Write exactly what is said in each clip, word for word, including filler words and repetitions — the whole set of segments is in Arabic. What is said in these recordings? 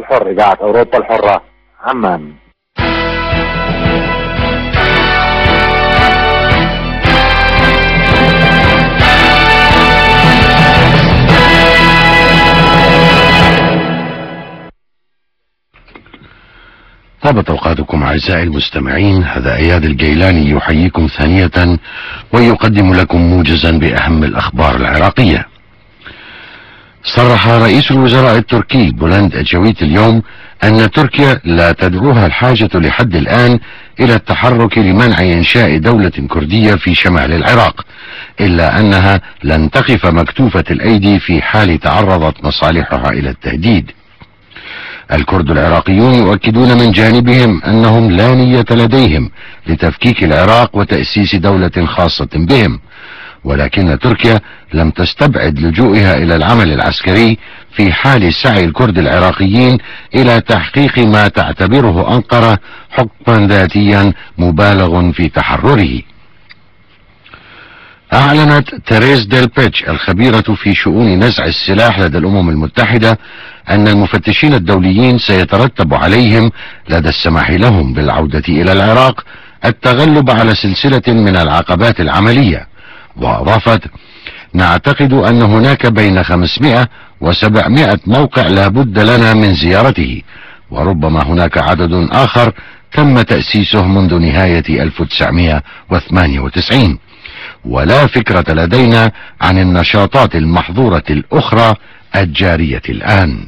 الحر، إذاعة أوروبا الحرة، عمان. طابت أوقاتكم أعزائي المستمعين، هذا إياد الجيلاني يحييكم ثانية ويقدم لكم موجزا بأهم الأخبار العراقية. صرح رئيس الوزراء التركي بولند أجويت اليوم أن تركيا لا تدعوها الحاجة لحد الآن إلى التحرك لمنع إنشاء دولة كردية في شمال العراق، إلا أنها لن تقف مكتوفة الأيدي في حال تعرضت مصالحها إلى التهديد. الكرد العراقيون يؤكدون من جانبهم أنهم لا نية لديهم لتفكيك العراق وتأسيس دولة خاصة بهم، ولكن تركيا لم تستبعد لجوئها إلى العمل العسكري في حال سعي الكرد العراقيين إلى تحقيق ما تعتبره أنقرة حكما ذاتيا مبالغ في تحرره. أعلنت تيريز ديل بيتش الخبيرة في شؤون نزع السلاح لدى الأمم المتحدة أن المفتشين الدوليين سيترتب عليهم لدى السماح لهم بالعودة إلى العراق التغلب على سلسلة من العقبات العملية، وأضافت: نعتقد أن هناك بين خمسمائة وسبعمائة موقع لا بد لنا من زيارته، وربما هناك عدد آخر تم تأسيسه منذ نهاية ألف وتسعمائة وثمانية وتسعين، ولا فكرة لدينا عن النشاطات المحظورة الأخرى الجارية الآن.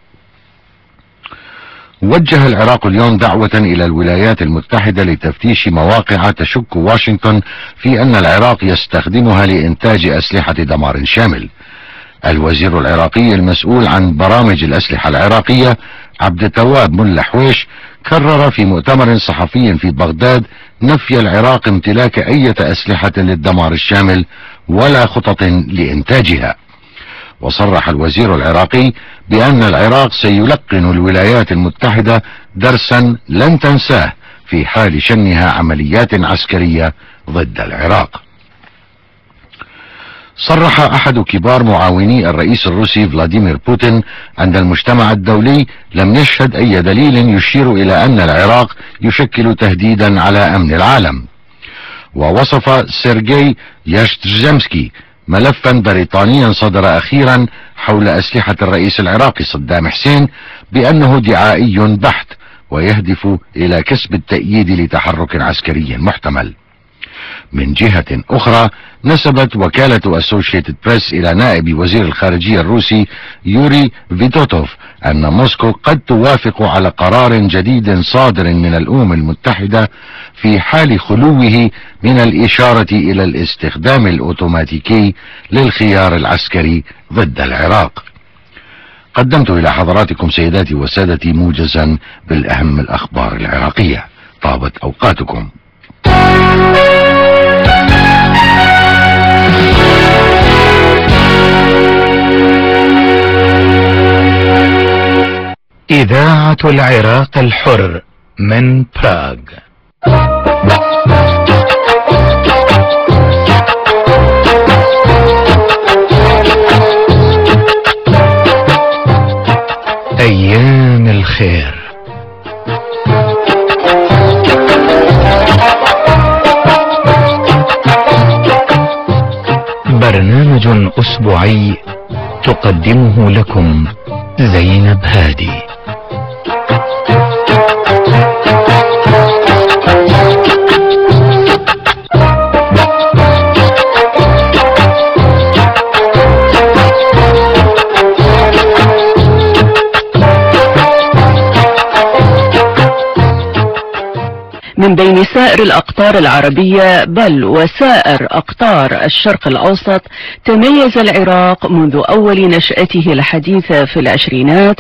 وجه العراق اليوم دعوة إلى الولايات المتحدة لتفتيش مواقع تشك واشنطن في أن العراق يستخدمها لإنتاج أسلحة دمار شامل. الوزير العراقي المسؤول عن برامج الأسلحة العراقية عبد التواب ملا حويش كرر في مؤتمر صحفي في بغداد نفي العراق امتلاك أي أسلحة للدمار الشامل ولا خطط لإنتاجها. وصرح الوزير العراقي بأن العراق سيلقن الولايات المتحدة درسا لن تنساه في حال شنها عمليات عسكرية ضد العراق. صرح أحد كبار معاوني الرئيس الروسي فلاديمير بوتين أن المجتمع الدولي لم يشهد أي دليل يشير إلى أن العراق يشكل تهديدا على أمن العالم. ووصف سيرجي ياشترزمسكي ملفا بريطانيا صدر أخيرا حول أسلحة الرئيس العراقي صدام حسين بأنه دعائي بحت ويهدف إلى كسب التأييد لتحرك عسكري محتمل. من جهة أخرى، نسبت وكالة أسوشيتد بريس إلى نائب وزير الخارجية الروسي يوري فيتوتوف أن موسكو قد توافق على قرار جديد صادر من الأمم المتحدة في حال خلوه من الإشارة إلى الاستخدام الأوتوماتيكي للخيار العسكري ضد العراق. قدمت إلى حضراتكم سيداتي وسادتي موجزا بالأهم الأخبار العراقية. طابت أوقاتكم. إذاعة العراق الحر من براغ. أيام الخير. برنامج أسبوعي تقدمه لكم زينب هادي. من بين سائر الأقطار العربية بل وسائر أقطار الشرق الأوسط، تميز العراق منذ أول نشأته الحديثة في العشرينات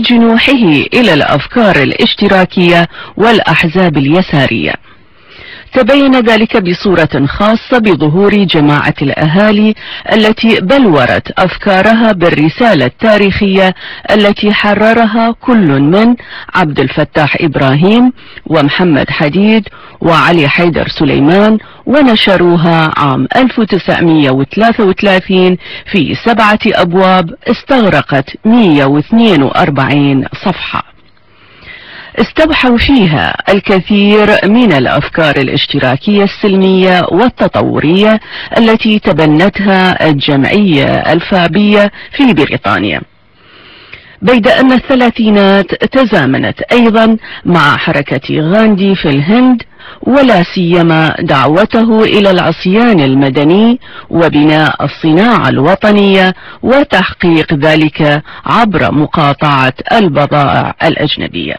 بجنوحه إلى الأفكار الاشتراكية والأحزاب اليسارية. تبين ذلك بصورة خاصة بظهور جماعة الأهالي التي بلورت أفكارها بالرسالة التاريخية التي حررها كل من عبد الفتاح إبراهيم ومحمد حديد وعلي حيدر سليمان، ونشروها عام ألف وتسعمئة وثلاثة وثلاثين في سبعة أبواب استغرقت مئة واثنين وأربعين صفحة. استوحوا فيها الكثير من الأفكار الاشتراكية السلمية والتطورية التي تبنتها الجمعية الفابية في بريطانيا، بيد أن الثلاثينات تزامنت أيضا مع حركة غاندي في الهند، ولا سيما دعوته إلى العصيان المدني وبناء الصناعة الوطنية وتحقيق ذلك عبر مقاطعة البضائع الأجنبية.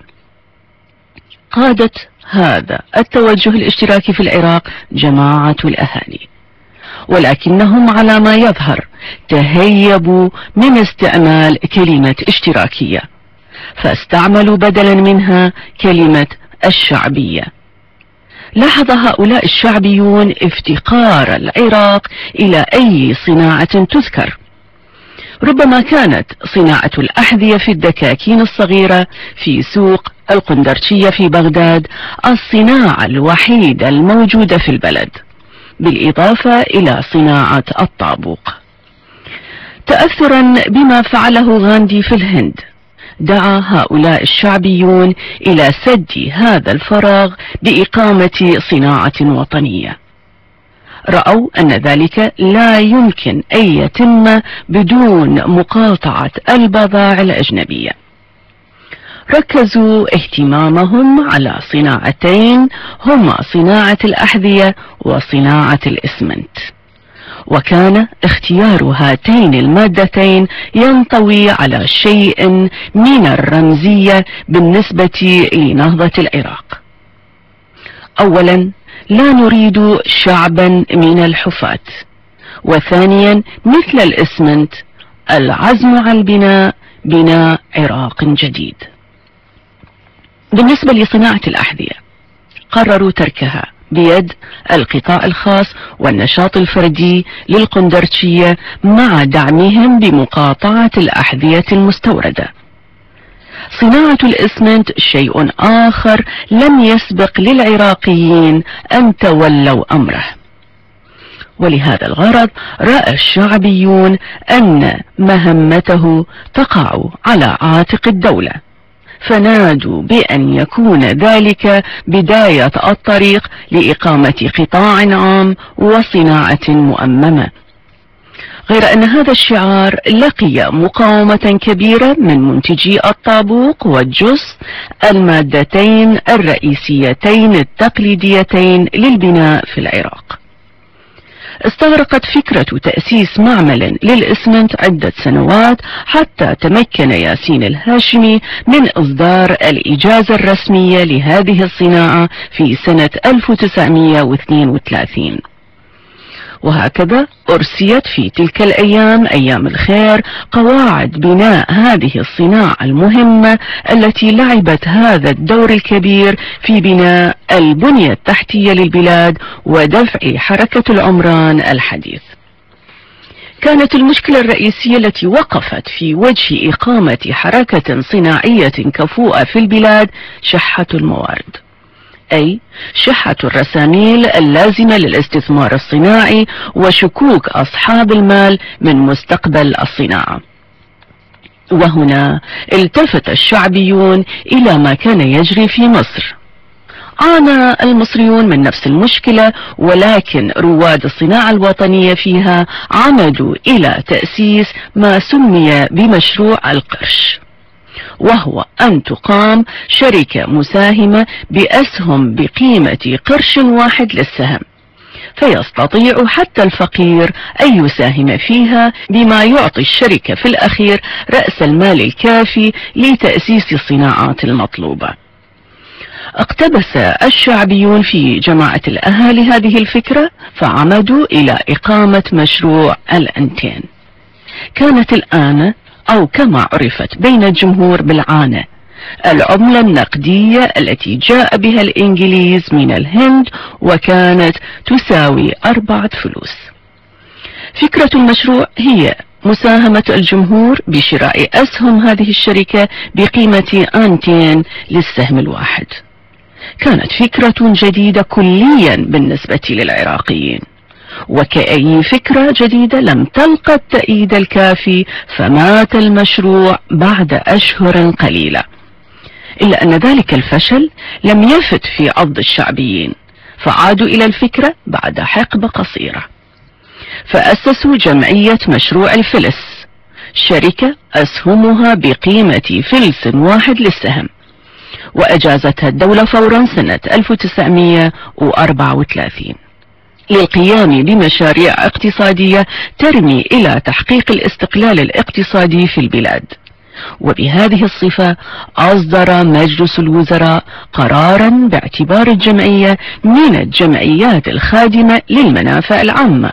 قادت هذا التوجه الاشتراكي في العراق جماعة الأهالي، ولكنهم على ما يظهر تهيبوا من استعمال كلمة اشتراكية، فاستعملوا بدلا منها كلمة الشعبية. لاحظ هؤلاء الشعبيون افتقار العراق إلى أي صناعة تذكر. ربما كانت صناعة الأحذية في الدكاكين الصغيرة في سوق القندرشية في بغداد الصناعة الوحيدة الموجودة في البلد، بالإضافة إلى صناعة الطابوق. تأثرا بما فعله غاندي في الهند، دعا هؤلاء الشعبيون إلى سد هذا الفراغ بإقامة صناعة وطنية. رأوا أن ذلك لا يمكن أن يتم بدون مقاطعة البضائع الأجنبية. ركزوا اهتمامهم على صناعتين هما صناعة الأحذية وصناعة الإسمنت، وكان اختيار هاتين المادتين ينطوي على شيء من الرمزية بالنسبة لنهضة العراق. أولا، لا نريد شعبا من الحفاة، وثانيا مثل الإسمنت العزم على البناء بناء عراق جديد. بالنسبة لصناعة الأحذية، قرروا تركها بيد القطاع الخاص والنشاط الفردي للقندرشية مع دعمهم بمقاطعة الأحذية المستوردة. صناعة الإسمنت شيء آخر لم يسبق للعراقيين أن تولوا أمره، ولهذا الغرض رأى الشعبيون أن مهمته تقع على عاتق الدولة، فنادوا بأن يكون ذلك بداية الطريق لإقامة قطاع عام وصناعة مؤممة. غير أن هذا الشعار لقي مقاومة كبيرة من منتجي الطابوق والجص، المادتين الرئيسيتين التقليديتين للبناء في العراق. استغرقت فكرة تأسيس معمل للإسمنت عدة سنوات حتى تمكن ياسين الهاشمي من إصدار الإجازة الرسمية لهذه الصناعة في سنة ألف وتسعمئة واثنين وثلاثين. وهكذا أرسيت في تلك الأيام أيام الخير قواعد بناء هذه الصناعة المهمة التي لعبت هذا الدور الكبير في بناء البنية التحتية للبلاد ودفع حركة العمران الحديث. كانت المشكلة الرئيسية التي وقفت في وجه إقامة حركة صناعية كفؤة في البلاد شحة الموارد، أي شحة الرساميل اللازمة للاستثمار الصناعي وشكوك أصحاب المال من مستقبل الصناعة. وهنا التفت الشعبيون إلى ما كان يجري في مصر. عانى المصريون من نفس المشكلة، ولكن رواد الصناعة الوطنية فيها عمدوا إلى تأسيس ما سمي بمشروع القرش، وهو أن تقام شركة مساهمة بأسهم بقيمة قرش واحد للسهم، فيستطيع حتى الفقير أن يساهم فيها بما يعطي الشركة في الأخير رأس المال الكافي لتأسيس الصناعات المطلوبة. اقتبس الشعبيون في جماعة الأهالي هذه الفكرة فعمدوا إلى إقامة مشروع الأنتين. كانت الآن أو كما عرفت بين الجمهور بالعانة العملة النقدية التي جاء بها الإنجليز من الهند وكانت تساوي أربعة فلوس. فكرة المشروع هي مساهمة الجمهور بشراء أسهم هذه الشركة بقيمة أنتين للسهم الواحد. كانت فكرة جديدة كليا بالنسبة للعراقيين، وكأي فكرة جديدة لم تلقى التأييد الكافي، فمات المشروع بعد أشهر قليلة. إلا أن ذلك الفشل لم يفت في عض الشعبيين، فعادوا إلى الفكرة بعد حقبة قصيرة، فأسسوا جمعية مشروع الفلس، شركة أسهمها بقيمة فلس واحد للسهم، وأجازتها الدولة فورا سنة ألف وتسعمئة وأربعة وثلاثين للقيام بمشاريع اقتصادية ترمي إلى تحقيق الاستقلال الاقتصادي في البلاد. وبهذه الصفة أصدر مجلس الوزراء قرارا باعتبار الجمعية من الجمعيات الخادمة للمنافع العامة،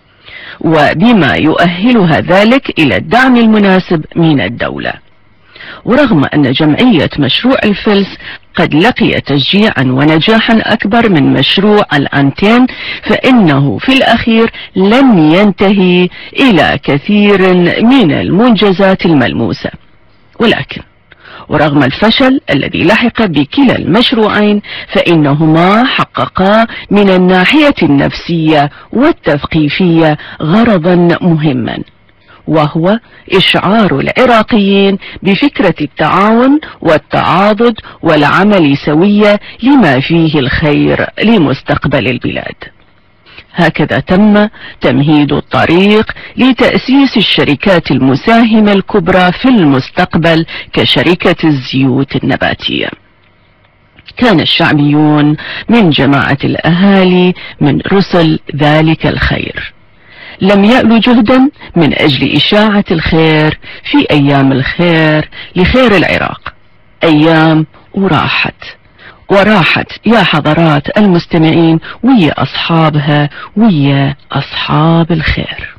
وبما يؤهلها ذلك إلى الدعم المناسب من الدولة. ورغم أن جمعية مشروع الفلس قد لقي تشجيعا ونجاحا أكبر من مشروع الأنتين، فإنه في الأخير لم ينتهي إلى كثير من المنجزات الملموسة. ولكن ورغم الفشل الذي لحق بكلا المشروعين، فإنهما حققا من الناحية النفسية والتثقيفية غرضا مهما، وهو إشعار العراقيين بفكرة التعاون والتعاضد والعمل سوية لما فيه الخير لمستقبل البلاد. هكذا تم تمهيد الطريق لتأسيس الشركات المساهمة الكبرى في المستقبل كشركة الزيوت النباتية. كان الشعبيون من جماعة الأهالي من رسل ذلك الخير، لم يألوا جهدا من أجل إشاعة الخير في أيام الخير لخير العراق. أيام وراحت وراحت يا حضرات المستمعين ويا أصحابها ويا أصحاب الخير.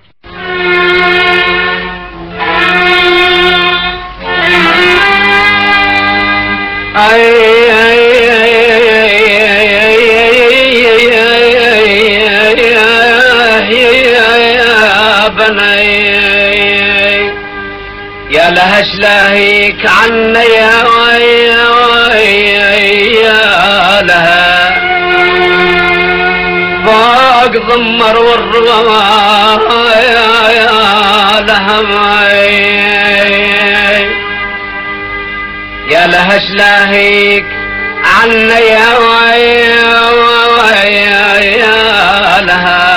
يا لها شلاهيك عنا يا ويا ويا لها فوق ضمر والروا يا يا لها يا لها شلاهيك عنا يا ويا ويا يا لها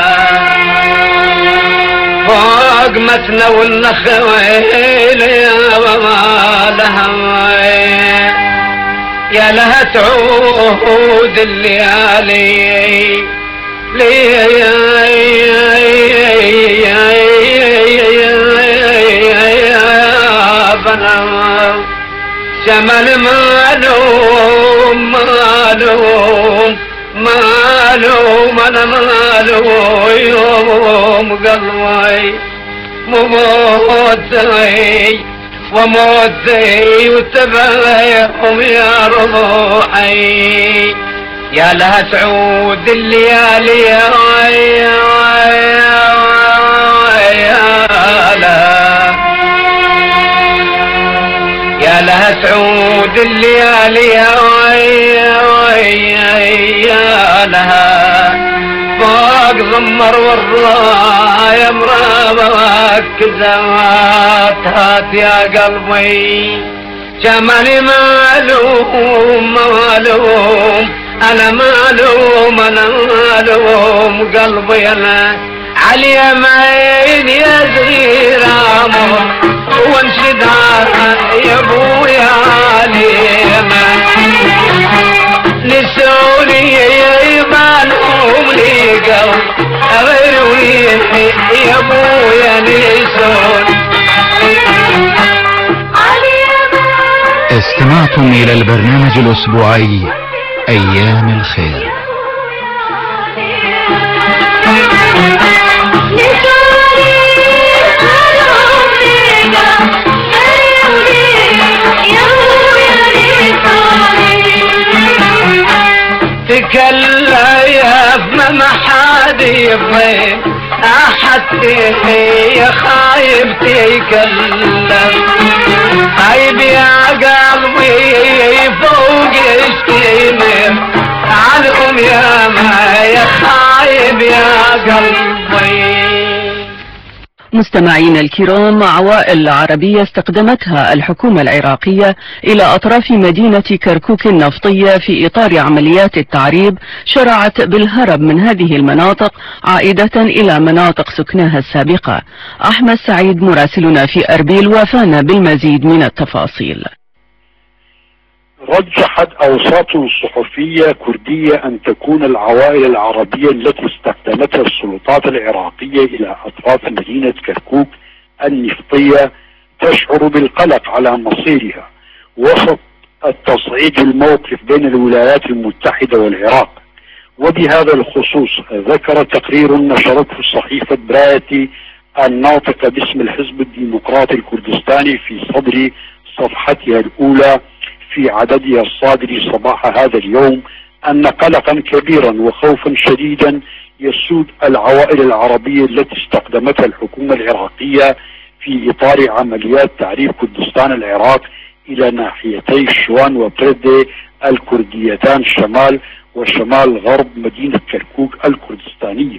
فوق مثنى والنخويل يا وما لها يا لها تعود الليالي لي بنا جمال معلوم معلوم معلوم انا معلوم يوم قلبي موتي وموتي وتبعهم يا روحي يا لها تعود الليالي يا يا يا لها يا لها تعود الليالي يا يا لها فوق ضمر والراية مرابك زوات هات يا قلبي جمالي معلوم معلوم انا معلوم انا معلوم قلبي انا علي يمين يا صغير عمر وانشد يا ابويا علي نسولي يبانهم ليقوا غير ويحي يا ابويا نسول. استمعتم الى البرنامج الاسبوعي ايام الخير. يا خايف احد فيه خايف تكلم خايف يا قلبي فوق اشتمم عنهم يا ما يا خايف يا قلبي. مستمعين الكرام، عوائل عربية استخدمتها الحكومة العراقية إلى أطراف مدينة كركوك النفطية في إطار عمليات التعريب شرعت بالهرب من هذه المناطق عائدة إلى مناطق سكناها السابقة. أحمد سعيد مراسلنا في أربيل وافانا بالمزيد من التفاصيل. رجحت أوساط صحفية كردية أن تكون العوائل العربية التي استخدمتها السلطات العراقية إلى أطراف مدينة كركوك النفطية تشعر بالقلق على مصيرها وسط التصعيد الموقف بين الولايات المتحدة والعراق. وبهذا الخصوص ذكر تقرير نشرته صحيفة برايتي الناطقة باسم الحزب الديمقراطي الكردستاني في صدر صفحتها الأولى في عددها الصادر صباح هذا اليوم أن قلقا كبيرا وخوفا شديدا يسود العوائل العربية التي استخدمتها الحكومة العراقية في إطار عمليات تعريب كردستان العراق إلى ناحيتي الشوان وبردة الكرديتان شمال وشمال غرب مدينة كركوك الكردستانية.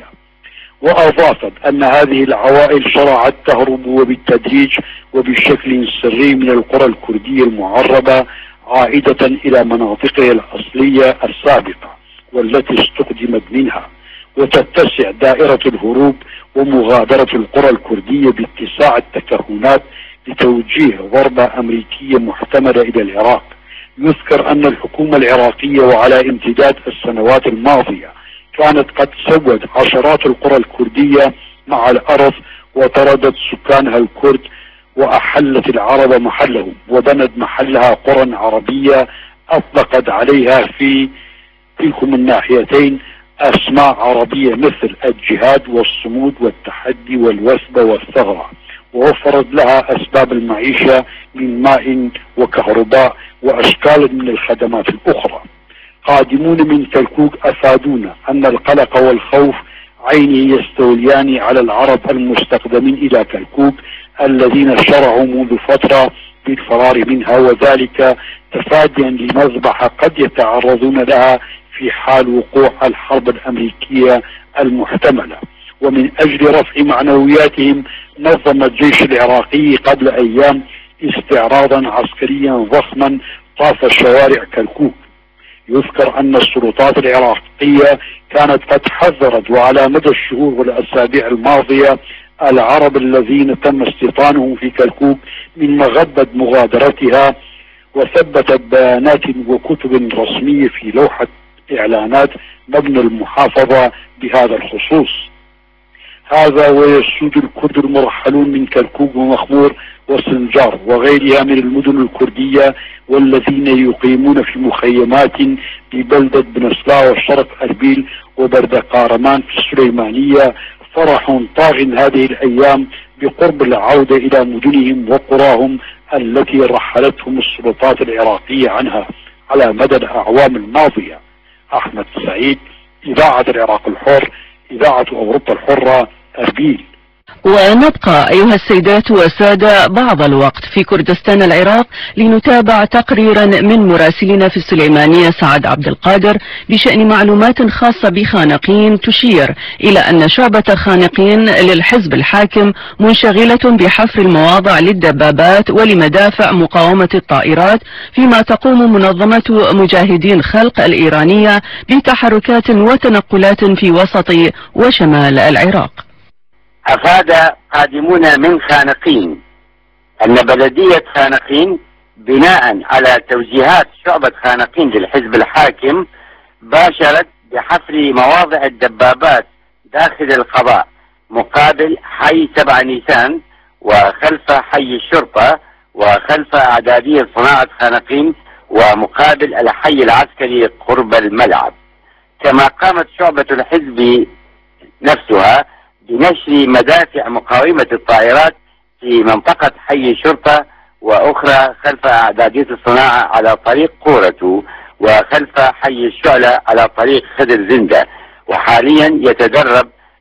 وأضافت أن هذه العوائل شرعت تهرب وبالتدريج وبشكل سري من القرى الكردية المعربة عائدة إلى مناطقها الأصلية السابقة والتي استخدمت منها، وتتسع دائرة الهروب ومغادرة القرى الكردية باتساع التكهنات لتوجيه ضربة أمريكية محتملة إلى العراق. يذكر أن الحكومة العراقية وعلى امتداد السنوات الماضية كانت قد سوت عشرات القرى الكردية مع الأرض وطردت سكانها الكرد وأحلت العرب محلهم وبنت محلها قرى عربية أطلقت عليها في تلكم الناحيتين أسماء عربية مثل الجهاد والصمود والتحدي والوثبة والثغرة، ووفرت لها أسباب المعيشة من ماء وكهرباء وأشكال من الخدمات الأخرى. قادمون من كركوك أفادونا أن القلق والخوف عينه يستوليان على العرب المستقدمين إلى كركوك الذين شرعوا منذ فترة بالفرار منها، وذلك تفاديا لمذبحة قد يتعرضون لها في حال وقوع الحرب الأمريكية المحتملة. ومن أجل رفع معنوياتهم نظم الجيش العراقي قبل أيام استعراضا عسكريا ضخما طاف شوارع كركوك. يذكر أن السلطات العراقية كانت قد حذرت وعلى مدى الشهور والأسابيع الماضية العرب الذين تم استيطانهم في كركوك من مغبة مغادرتها، وثبتت بيانات وكتب رسمية في لوحة إعلانات مبنى المحافظة بهذا الخصوص. هذا ويسود الكرد المرحلون من كركوك ومخمور وسنجار وغيرها من المدن الكردية والذين يقيمون في مخيمات ببلدة بنسلا وشرق أربيل وبردقارمان في السليمانية فرح طاغ هذه الأيام بقرب العودة إلى مدنهم وقراهم التي رحلتهم السلطات العراقية عنها على مدى الأعوام الماضية. أحمد سعيد، إذاعة العراق الحر، إذاعة أوروبا الحرة، أربيل. ونبقى أيها السيدات والسادة بعض الوقت في كردستان العراق لنتابع تقريرا من مراسلنا في السليمانية سعد عبد القادر بشأن معلومات خاصة بخانقين تشير إلى أن شعبة خانقين للحزب الحاكم منشغلة بحفر المواضع للدبابات ولمدافع مقاومة الطائرات، فيما تقوم منظمة مجاهدين خلق الإيرانية بتحركات وتنقلات في وسط وشمال العراق. أفاد قادمون من خانقين أن بلدية خانقين بناء على توجيهات شعبة خانقين للحزب الحاكم باشرت بحفر مواضع الدبابات داخل القضاء مقابل حي سبع نيسان وخلف حي الشرطة وخلف أعدادية صناعة خانقين ومقابل الحي العسكري قرب الملعب. كما قامت شعبة الحزب نفسها بنشر مدافع مقاومة الطائرات في منطقة حي الشرطة وأخرى خلف أعدادية الصناعة على طريق قورة وخلف حي الشعلة على طريق خدر زندة. وحاليا يتدرب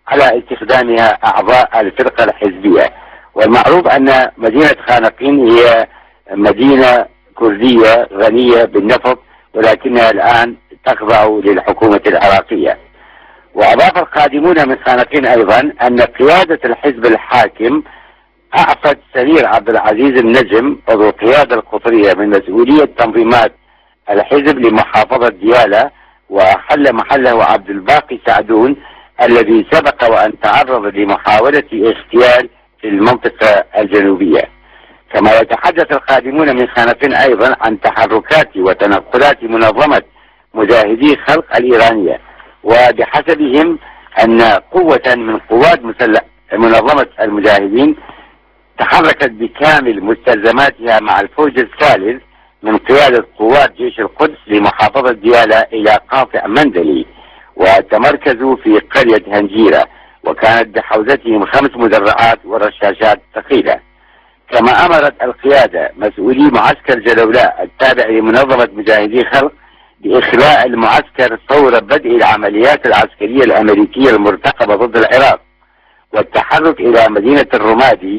على استخدامها أعضاء الفرقة الحزبية. والمعروف أن مدينة خانقين هي مدينة كردية غنية بالنفط، ولكنها الآن تخضع للحكومة العراقية. وأضاف القادمون من خانقين أيضا أن قيادة الحزب الحاكم أعفت سمير عبد العزيز النجم عضو القيادة القطرية من مسؤولية تنظيمات الحزب لمحافظة ديالى، وحل محله عبد الباقي سعدون الذي سبق وأن تعرض لمحاولة اغتيال في المنطقة الجنوبية. كما يتحدث القادمون من خانقين أيضا عن تحركات وتنقلات منظمة مجاهدي خلق الإيرانية، وبحسبهم أن قوة من قوات منظمة المجاهدين تحركت بكامل مستلزماتها مع الفوج الثالث من قيادة قوات جيش القدس لمحافظة ديالى إلى قاطع مندلي، وتمركزوا في قرية هنجيرة، وكانت بحوزتهم خمس مدرعات ورشاشات ثقيلة. كما أمرت القيادة مسؤولي معسكر جلولاء التابع لمنظمة مجاهدي خلق بإخلاء المعسكر فور بدء العمليات العسكرية الأمريكية المرتقبة ضد العراق، والتحرك إلى مدينة الرمادي.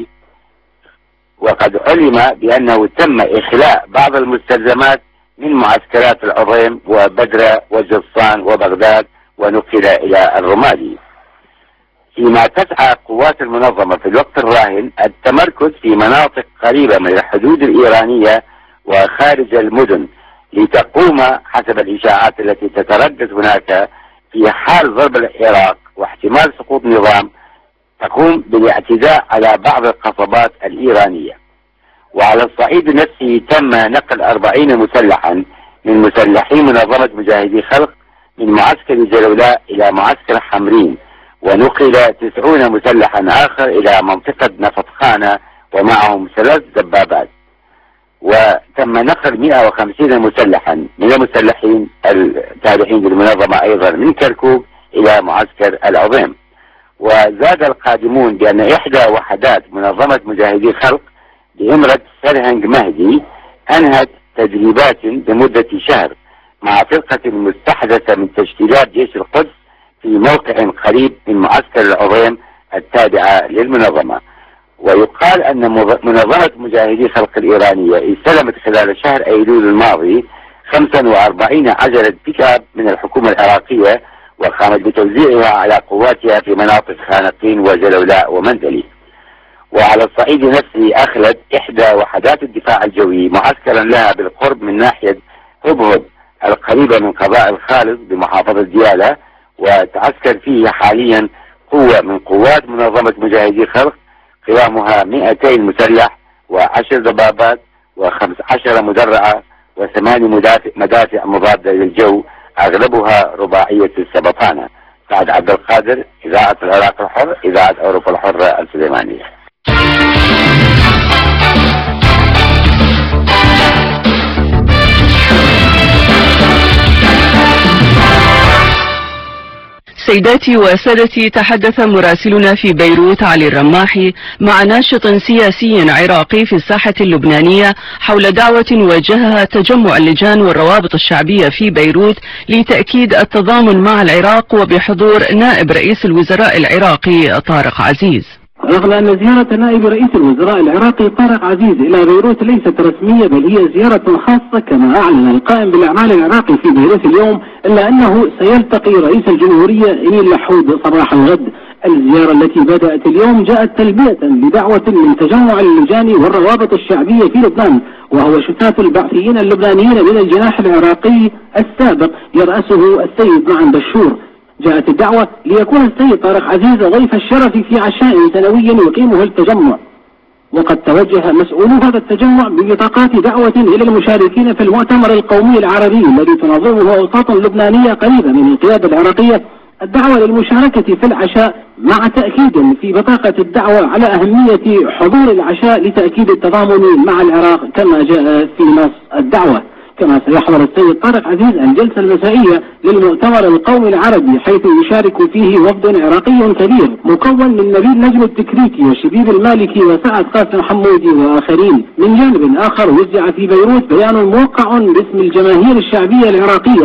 وقد علم بأنه تم إخلاء بعض المستلزمات من معسكرات العظيم وبدرة وجصان وبغداد ونقل إلى الرمادي. فيما تسعى قوات المنظمة في الوقت الراهن التمركز في مناطق قريبة من الحدود الإيرانية وخارج المدن، لتقوم حسب الإشاعات التي تتردد هناك في حال ضرب العراق واحتمال سقوط نظام تقوم بالاعتداء على بعض القصبات الإيرانية. وعلى الصعيد نفسه تم نقل أربعين مسلحا من مسلحي منظمة مجاهدي خلق من معسكر جلولاء إلى معسكر حمرين، ونقل تسعون مسلحا آخر إلى منطقة نفطخانة ومعهم ثلاث دبابات. وتم نقل مئة وخمسين مسلحا من المسلحين التابعين للمنظمة أيضا من كركوك إلى معسكر العظيم. وزاد القادمون بأن إحدى وحدات منظمة مجاهدي خلق بإمرة سرهنج مهدي أنهت تدريبات لمدة شهر مع فرقة مستحدثة من تشكيلات جيش القدس في موقع قريب من معسكر العظيم التابعة للمنظمة. ويقال أن منظمة مجاهدي خلق الإيرانية استلمت خلال شهر أيلول الماضي خمسة وأربعين عجلة بيك اب من الحكومة العراقية، وقامت بتوزيعها على قواتها في مناطق خانقين وجلولاء ومندلي. وعلى الصعيد نفسه أخلت إحدى وحدات الدفاع الجوي معسكرا لها بالقرب من ناحية هبهب القريبة من قضاء الخالص بمحافظة ديالى، وتعسكر فيه حاليا قوة من قوات منظمة مجاهدي خلق قوامها مئتين مسلح وعشر دبابات وخمس عشر مدرعة وثمان مدافع, مدافع مضادة للجو أغلبها رباعية السبطانة. سعد عبد القادر، إذاعة العراق الحر، إذاعة أوروبا الحرة السليمانية. سيداتي وسادتي، تحدث مراسلنا في بيروت علي الرماحي مع ناشط سياسي عراقي في الساحة اللبنانية حول دعوة وجهها تجمع اللجان والروابط الشعبية في بيروت لتأكيد التضامن مع العراق، وبحضور نائب رئيس الوزراء العراقي طارق عزيز. رغم أن زيارة نائب رئيس الوزراء العراقي طارق عزيز إلى بيروت ليست رسمية بل هي زيارة خاصة كما أعلن القائم بالأعمال العراقي في بيروت اليوم، إلا أنه سيلتقي رئيس الجمهورية إمين لحود صباح الغد. الزيارة التي بدأت اليوم جاءت تلبية لدعوة من تجمع اللجان والروابط الشعبية في لبنان، وهو شتات البعثيين اللبنانيين من الجناح العراقي السابق يرأسه السيد معن بشور. جاءت الدعوة ليكون السيد طارق عزيز ضيف الشرف في عشاء سنوي يقيمه التجمع، وقد توجه مسؤولو هذا التجمع ببطاقات دعوة إلى المشاركين في المؤتمر القومي العربي الذي تنظمه أوساط لبنانية قريبة من القيادة العراقية الدعوة للمشاركة في العشاء، مع تأكيد في بطاقة الدعوة على أهمية حضور العشاء لتأكيد التضامن مع العراق كما جاء في نص الدعوة. كما سيحضر السيد طارق عزيز الجلسة المسائية للمؤتمر القومي العربي، حيث يشارك فيه وفد عراقي كبير مكون من نبيل نجم التكريكي وشبيب المالكي وسعد قاسم حمودي وآخرين. من جانب آخر وزع في بيروت بيان موقع باسم الجماهير الشعبية العراقية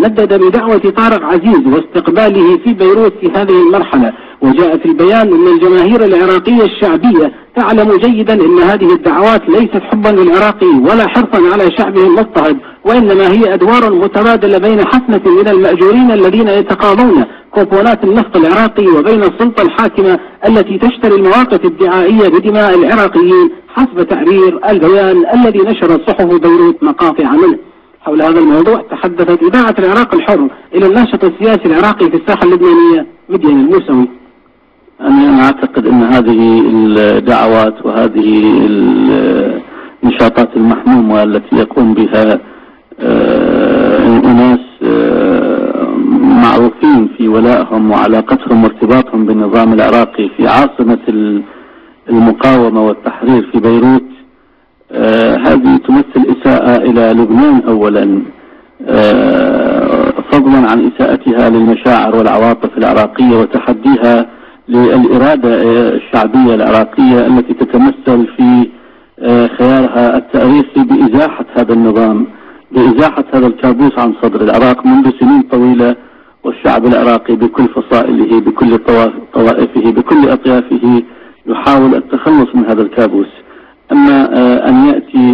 ندد بدعوة طارق عزيز واستقباله في بيروت في هذه المرحلة. وجاء في البيان أن الجماهير العراقية الشعبية تعلم جيدا أن هذه الدعوات ليست حبا للعراقي ولا حرصا على شعبه المضطهد، وإنما هي أدوار متبادلة بين حفنة من المأجورين الذين يتقاضون كوبونات النفط العراقي وبين السلطة الحاكمة التي تشتري المواقف الدعائية بدماء العراقيين حسب تعبير البيان الذي نشرت صحف بيروت مقاطع منه. حول هذا الموضوع تحدثت إذاعة العراق الحر إلى الناشط السياسي العراقي في الساحة اللبنانية مدين الموسوي. أنا أعتقد أن هذه الدعوات وهذه النشاطات المحمومة التي يقوم بها أناس معروفين في ولائهم وعلاقتهم وارتباطهم بالنظام العراقي في عاصمة المقاومة والتحرير في بيروت، هذه تمثل إساءة إلى لبنان أولا، فضلا عن إساءتها للمشاعر والعواطف العراقية وتحديها للإرادة الشعبية العراقية التي تتمثل في خيارها التاريخي بإزاحة هذا النظام، بإزاحة هذا الكابوس عن صدر العراق منذ سنين طويلة. والشعب العراقي بكل فصائله بكل طوائفه بكل أطيافه يحاول التخلص من هذا الكابوس. أما أن يأتي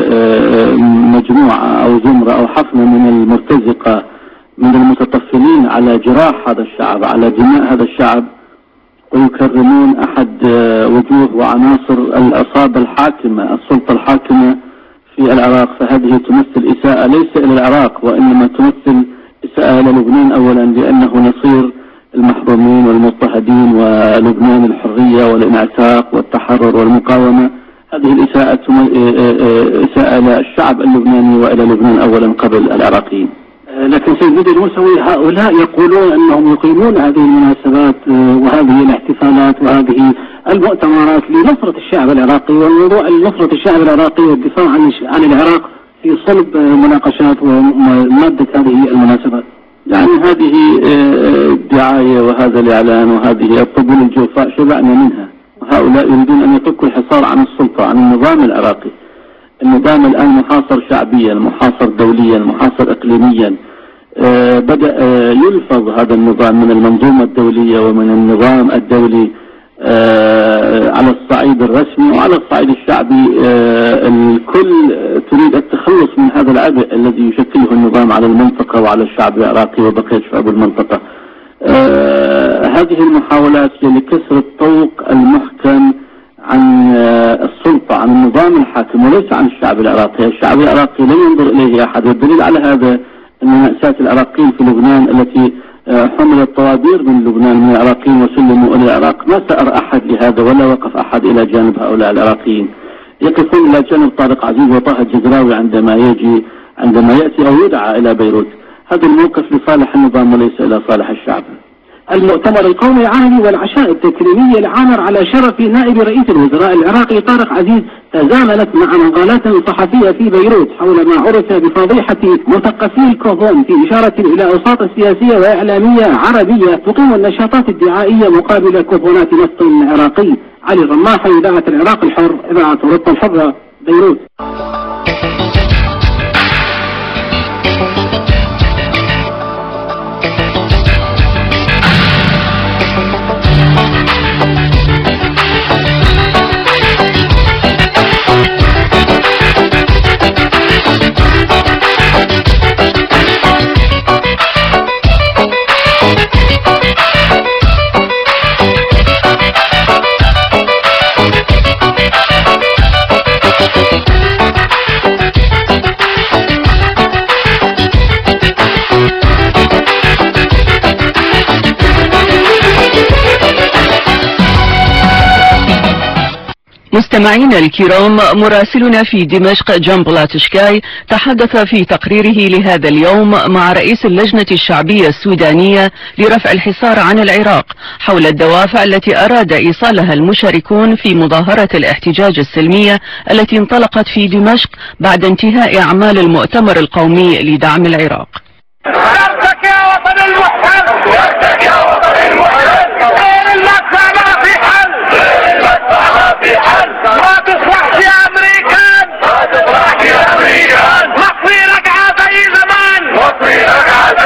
مجموعة أو زمرة أو حفنة من المرتزقة من المتطفلين على جراح هذا الشعب على دماء هذا الشعب ويكرمون أحد وجوه وعناصر العصابة الحاكمة السلطة الحاكمة في العراق، فهذه تمثل إساءة ليس إلى العراق وإنما تمثل إساءة إلى لبنان أولا، لأنه نصير المحرومين والمضطهدين ولبنان الحرية والانعتاق والتحرر والمقاومة. هذه الإساءة إساءة إلى الشعب اللبناني وإلى لبنان أولا قبل العراقيين. لكن سيد مدين الموسوي هؤلاء يقولون أنهم يقيمون هذه المناسبات وهذه الاحتفالات وهذه المؤتمرات لنصرة الشعب العراقي، والموضوع نصرة الشعب العراقي والدفاع عن عن العراق في صلب مناقشات ومادة هذه المناسبات. يعني هذه الدعاية وهذا الإعلان وهذه الطبول الجوفاء شبعنا منها. هؤلاء يريدون أن يفكوا الحصار عن السلطة عن النظام العراقي. النظام الآن محاصر شعبيا، محاصر دوليا، محاصر إقليميا. آه بدأ آه يلفظ هذا النظام من المنظومة الدولية ومن النظام الدولي آه على الصعيد الرسمي وعلى الصعيد الشعبي. آه الكل تريد التخلص من هذا العبء الذي يشكله النظام على المنطقة وعلى الشعب العراقي وبقية شعوب المنطقة. آه هذه المحاولات هي لكسر الطوق المحكم عن السلطة عن النظام الحاكم وليس عن الشعب العراقي. الشعب العراقي لا ينظر إليه أحد، والدليل على هذا أن مأساة العراقيين في لبنان التي حملت طوابير من لبنان من العراقيين وسلموا إلى العراق ما سأر أحد لهذا ولا وقف أحد إلى جانب هؤلاء العراقيين. يقفون إلى جانب طارق عزيز وطه الجزراوي عندما يجي عندما يأتي أو يدعى إلى بيروت. هذا الموقف لصالح النظام وليس إلى صالح الشعب. المؤتمر القومي العالمي والعشاء التكريمية العامر على شرف نائب رئيس الوزراء العراقي طارق عزيز تزامنت مع مقالات صحفية في بيروت حول ما عرف بفضيحة مثقفي الكوفون في إشارة إلى أوساط سياسية وإعلامية عربية تقيم النشاطات الدعائية مقابل كوفونات نفط عراقي. علي الرماح، إذاعة العراق الحر، إذاعة أوروبا الحرة، بيروت. مستمعينا الكرام، مراسلنا في دمشق جنب لاتشكاي تحدث في تقريره لهذا اليوم مع رئيس اللجنة الشعبية السودانية لرفع الحصار عن العراق حول الدوافع التي أراد إيصالها المشاركون في مظاهرة الاحتجاج السلمية التي انطلقت في دمشق بعد انتهاء أعمال المؤتمر القومي لدعم العراق. وحدك يا وطن المحتل، وحدك يا وطن المحتل، غير المدفع ما في حل، غير المدفع ما في حل، ما تصلحش يا أمريكان، ما تصلحش يا أمريكان، مصري رجعة زي زمان، مصري رجعة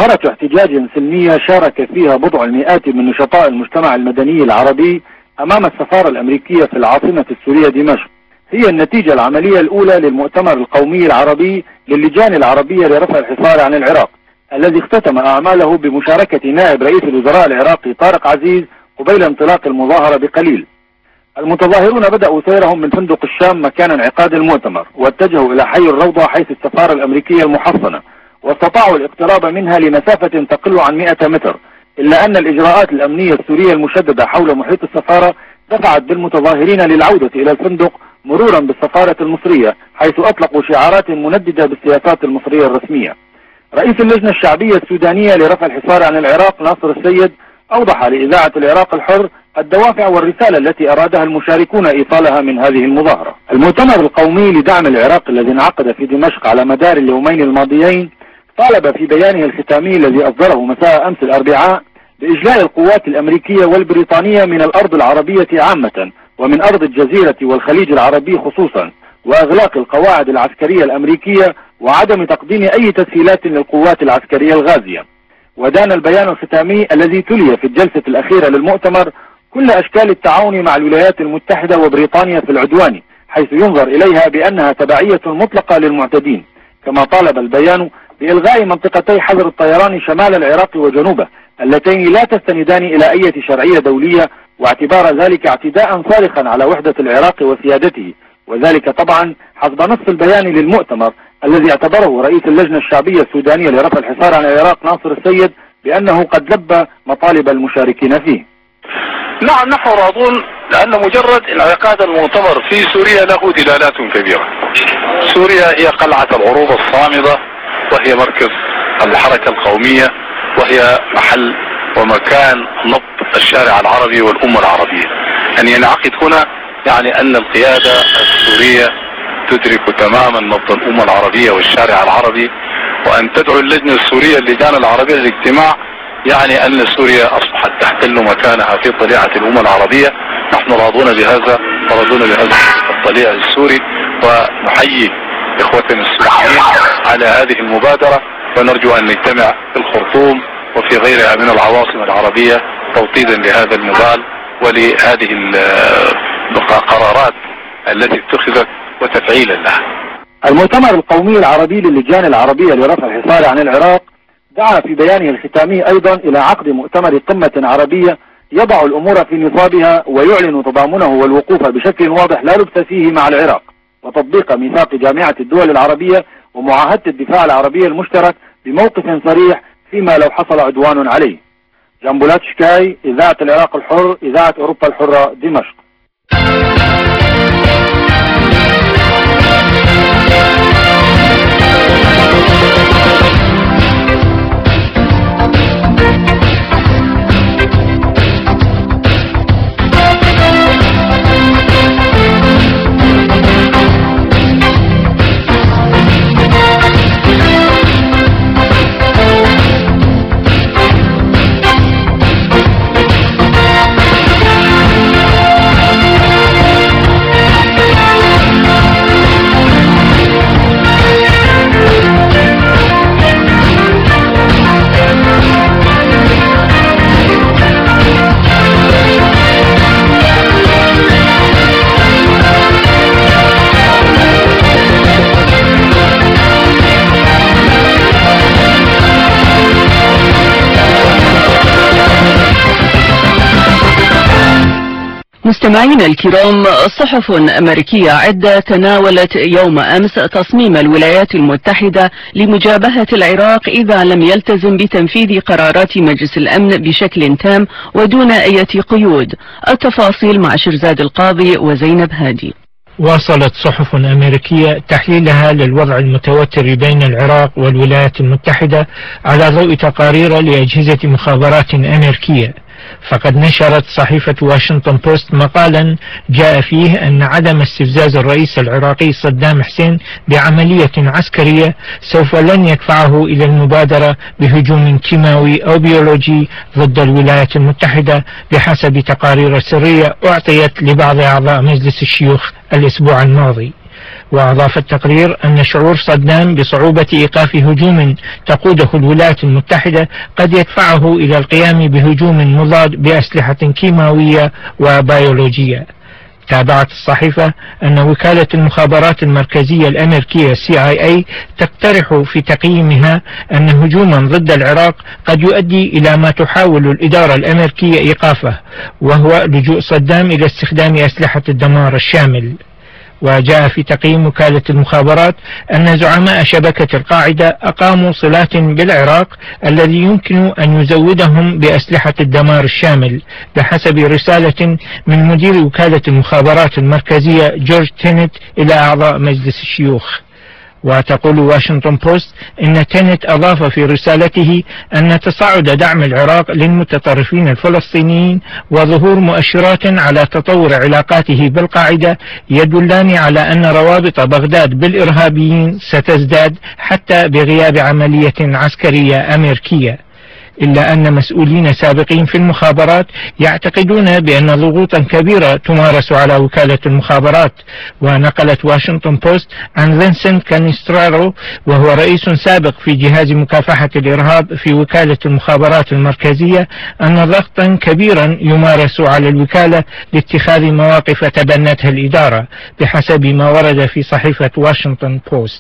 مظاهرة احتجاج سلمية شارك فيها بضع المئات من نشطاء المجتمع المدني العربي أمام السفارة الأمريكية في العاصمة السورية دمشق هي النتيجة العملية الأولى للمؤتمر القومي العربي للجان العربية لرفع الحصار عن العراق، الذي اختتم أعماله بمشاركة نائب رئيس الوزراء العراقي طارق عزيز قبيل انطلاق المظاهرة بقليل. المتظاهرون بدأوا سيرهم من فندق الشام مكان انعقاد المؤتمر، واتجهوا إلى حي الروضة حيث السفارة الأمريكية المحصنة، واستطاعوا الاقتراب منها لمسافة تقل عن مئة متر، إلا أن الإجراءات الأمنية السورية المشددة حول محيط السفارة دفعت بالمتظاهرين للعودة إلى الفندق مرورا بالسفارة المصرية، حيث أطلقوا شعارات منددة بالسياسات المصرية الرسمية. رئيس اللجنة الشعبية السودانية لرفع الحصار عن العراق ناصر السيد أوضح لإذاعة العراق الحر الدوافع والرسالة التي أرادها المشاركون إيصالها من هذه المظاهرة. المؤتمر القومي لدعم العراق الذي انعقد في دمشق على مدار اليومين الماضيين طالب في بيانه الختامي الذي أصدره مساء أمس الأربعاء بإجلاء القوات الأمريكية والبريطانية من الأرض العربية عامة ومن أرض الجزيرة والخليج العربي خصوصا، وإغلاق القواعد العسكرية الأمريكية وعدم تقديم أي تسهيلات للقوات العسكرية الغازية. ودان البيان الختامي الذي تلي في الجلسة الأخيرة للمؤتمر كل أشكال التعاون مع الولايات المتحدة وبريطانيا في العدوان، حيث ينظر إليها بأنها تبعية مطلقة للمعتدين. كما طالب البيان بإلغاء منطقتي حظر الطيران شمال العراق وجنوبه اللتين لا تستندان إلى أي شرعية دولية، واعتبار ذلك اعتداء صارخا على وحدة العراق وسيادته، وذلك طبعا حسب نص البيان للمؤتمر الذي اعتبره رئيس اللجنة الشعبية السودانية لرفع الحصار عن العراق ناصر السيد بأنه قد لبى مطالب المشاركين فيه. نعم، نحن راضون لأن مجرد انعقاد المؤتمر في سوريا له دلالات كبيرة. سوريا هي قلعة العروبة الصامدة، وهي مركز الحركة القومية، وهي محل ومكان نبض الشارع العربي والأمة العربية. أن ينعقد هنا يعني أن القيادة السورية تدرك تماما نبض الأمة العربية والشارع العربي، وأن تدعو اللجنة السورية اللجان العربية للاجتماع يعني أن سوريا أصبحت تحتل مكانها في طليعة الأمة العربية. نحن راضون بهذا وراضون بهذا الطليع السوري، ونحيي إخوتنا السوريين على هذه المبادرة، ونرجو أن نجتمع في الخرطوم وفي غيرها من العواصم العربية توطيدا لهذا المبال ولهذه القرارات التي اتخذت وتفعيلا لها. المؤتمر القومي العربي للجان العربية لرفع الحصار عن العراق دعا في بيانه الختامي أيضا إلى عقد مؤتمر قمة عربية يضع الأمور في نصابها ويعلن تضامنه والوقوف بشكل واضح لا لبس فيه مع العراق، وتطبيق ميثاق جامعة الدول العربية ومعاهدة الدفاع العربية المشترك بموقف صريح فيما لو حصل عدوان عليه. جنبولات شكاي، إذاعة العراق الحر، إذاعة أوروبا الحرة، دمشق. مستمعينا الكرام، صحف أمريكية عدة تناولت يوم أمس تصميم الولايات المتحدة لمجابهة العراق إذا لم يلتزم بتنفيذ قرارات مجلس الأمن بشكل تام ودون أي قيود. التفاصيل مع شرزاد القاضي وزينب هادي. واصلت صحف أمريكية تحليلها للوضع المتوتر بين العراق والولايات المتحدة على ضوء تقارير لأجهزة مخابرات أمريكية. فقد نشرت صحيفة واشنطن بوست مقالا جاء فيه أن عدم استفزاز الرئيس العراقي صدام حسين بعملية عسكرية سوف لن يدفعه إلى المبادرة بهجوم كيماوي أو بيولوجي ضد الولايات المتحدة بحسب تقارير سرية أعطيت لبعض أعضاء مجلس الشيوخ الأسبوع الماضي. وأضاف التقرير أن شعور صدام بصعوبة إيقاف هجوم تقوده الولايات المتحدة قد يدفعه إلى القيام بهجوم مضاد بأسلحة كيماوية وبيولوجية. تابعت الصحيفة أن وكالة المخابرات المركزية الأمريكية سي آي إيه تقترح في تقييمها أن هجوما ضد العراق قد يؤدي إلى ما تحاول الإدارة الأمريكية إيقافه، وهو لجوء صدام إلى استخدام أسلحة الدمار الشامل. وجاء في تقييم وكالة المخابرات أن زعماء شبكة القاعدة أقاموا صلات بالعراق الذي يمكن أن يزودهم بأسلحة الدمار الشامل، بحسب رسالة من مدير وكالة المخابرات المركزية جورج تينت إلى أعضاء مجلس الشيوخ. وتقول واشنطن بوست إن تينت أضاف في رسالته أن تصاعد دعم العراق للمتطرفين الفلسطينيين وظهور مؤشرات على تطور علاقاته بالقاعدة يدلان على أن روابط بغداد بالإرهابيين ستزداد حتى بغياب عملية عسكرية أمريكية. إلا أن مسؤولين سابقين في المخابرات يعتقدون بأن ضغوطا كبيرة تمارس على وكالة المخابرات. ونقلت واشنطن بوست عن فينسنت كانيسترارو وهو رئيس سابق في جهاز مكافحة الإرهاب في وكالة المخابرات المركزية أن ضغطا كبيرا يمارس على الوكالة لاتخاذ مواقف تبنتها الإدارة، بحسب ما ورد في صحيفة واشنطن بوست.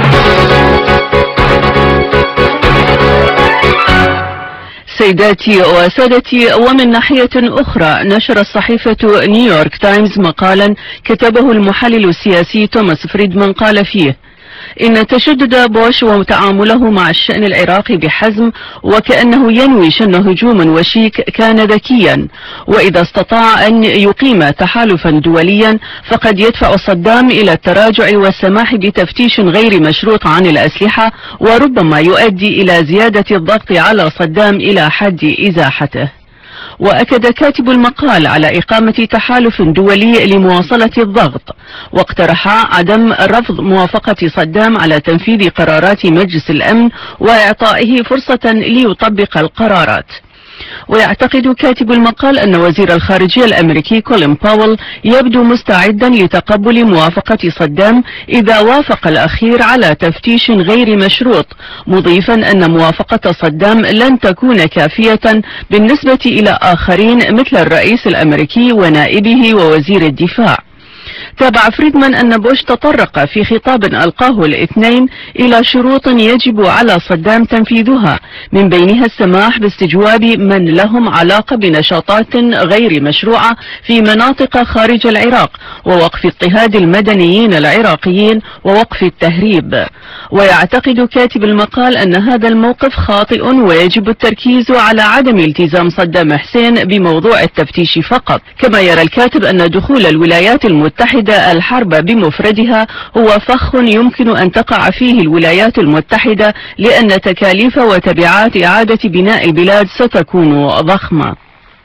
سيداتي وسادتي، ومن ناحية أخرى نشرت صحيفة نيويورك تايمز مقالا كتبه المحلل السياسي توماس فريدمان قال فيه إن تشدد بوش وتعامله مع الشأن العراقي بحزم وكأنه ينوي شن هجوما وشيك كان ذكيا، وإذا استطاع أن يقيم تحالفا دوليا فقد يدفع صدام إلى التراجع والسماح بتفتيش غير مشروط عن الأسلحة، وربما يؤدي إلى زيادة الضغط على صدام إلى حد إزاحته. وأكد كاتب المقال على إقامة تحالف دولي لمواصلة الضغط، واقترح عدم رفض موافقة صدام على تنفيذ قرارات مجلس الأمن وإعطائه فرصة ليطبق القرارات. ويعتقد كاتب المقال أن وزير الخارجية الأمريكي كولين باول يبدو مستعدا لتقبل موافقة صدام إذا وافق الأخير على تفتيش غير مشروط، مضيفا أن موافقة صدام لن تكون كافية بالنسبة إلى آخرين مثل الرئيس الأمريكي ونائبه ووزير الدفاع. تابع فريدمان أن بوش تطرق في خطاب ألقاه الاثنين إلى شروط يجب على صدام تنفيذها، من بينها السماح باستجواب من لهم علاقة بنشاطات غير مشروعة في مناطق خارج العراق، ووقف اضطهاد المدنيين العراقيين ووقف التهريب. ويعتقد كاتب المقال أن هذا الموقف خاطئ، ويجب التركيز على عدم التزام صدام حسين بموضوع التفتيش فقط. كما يرى الكاتب أن دخول الولايات المتحدة الحرب بمفردها هو فخ يمكن أن تقع فيه الولايات المتحدة، لأن تكاليف وتبعات إعادة بناء البلاد ستكون ضخمة.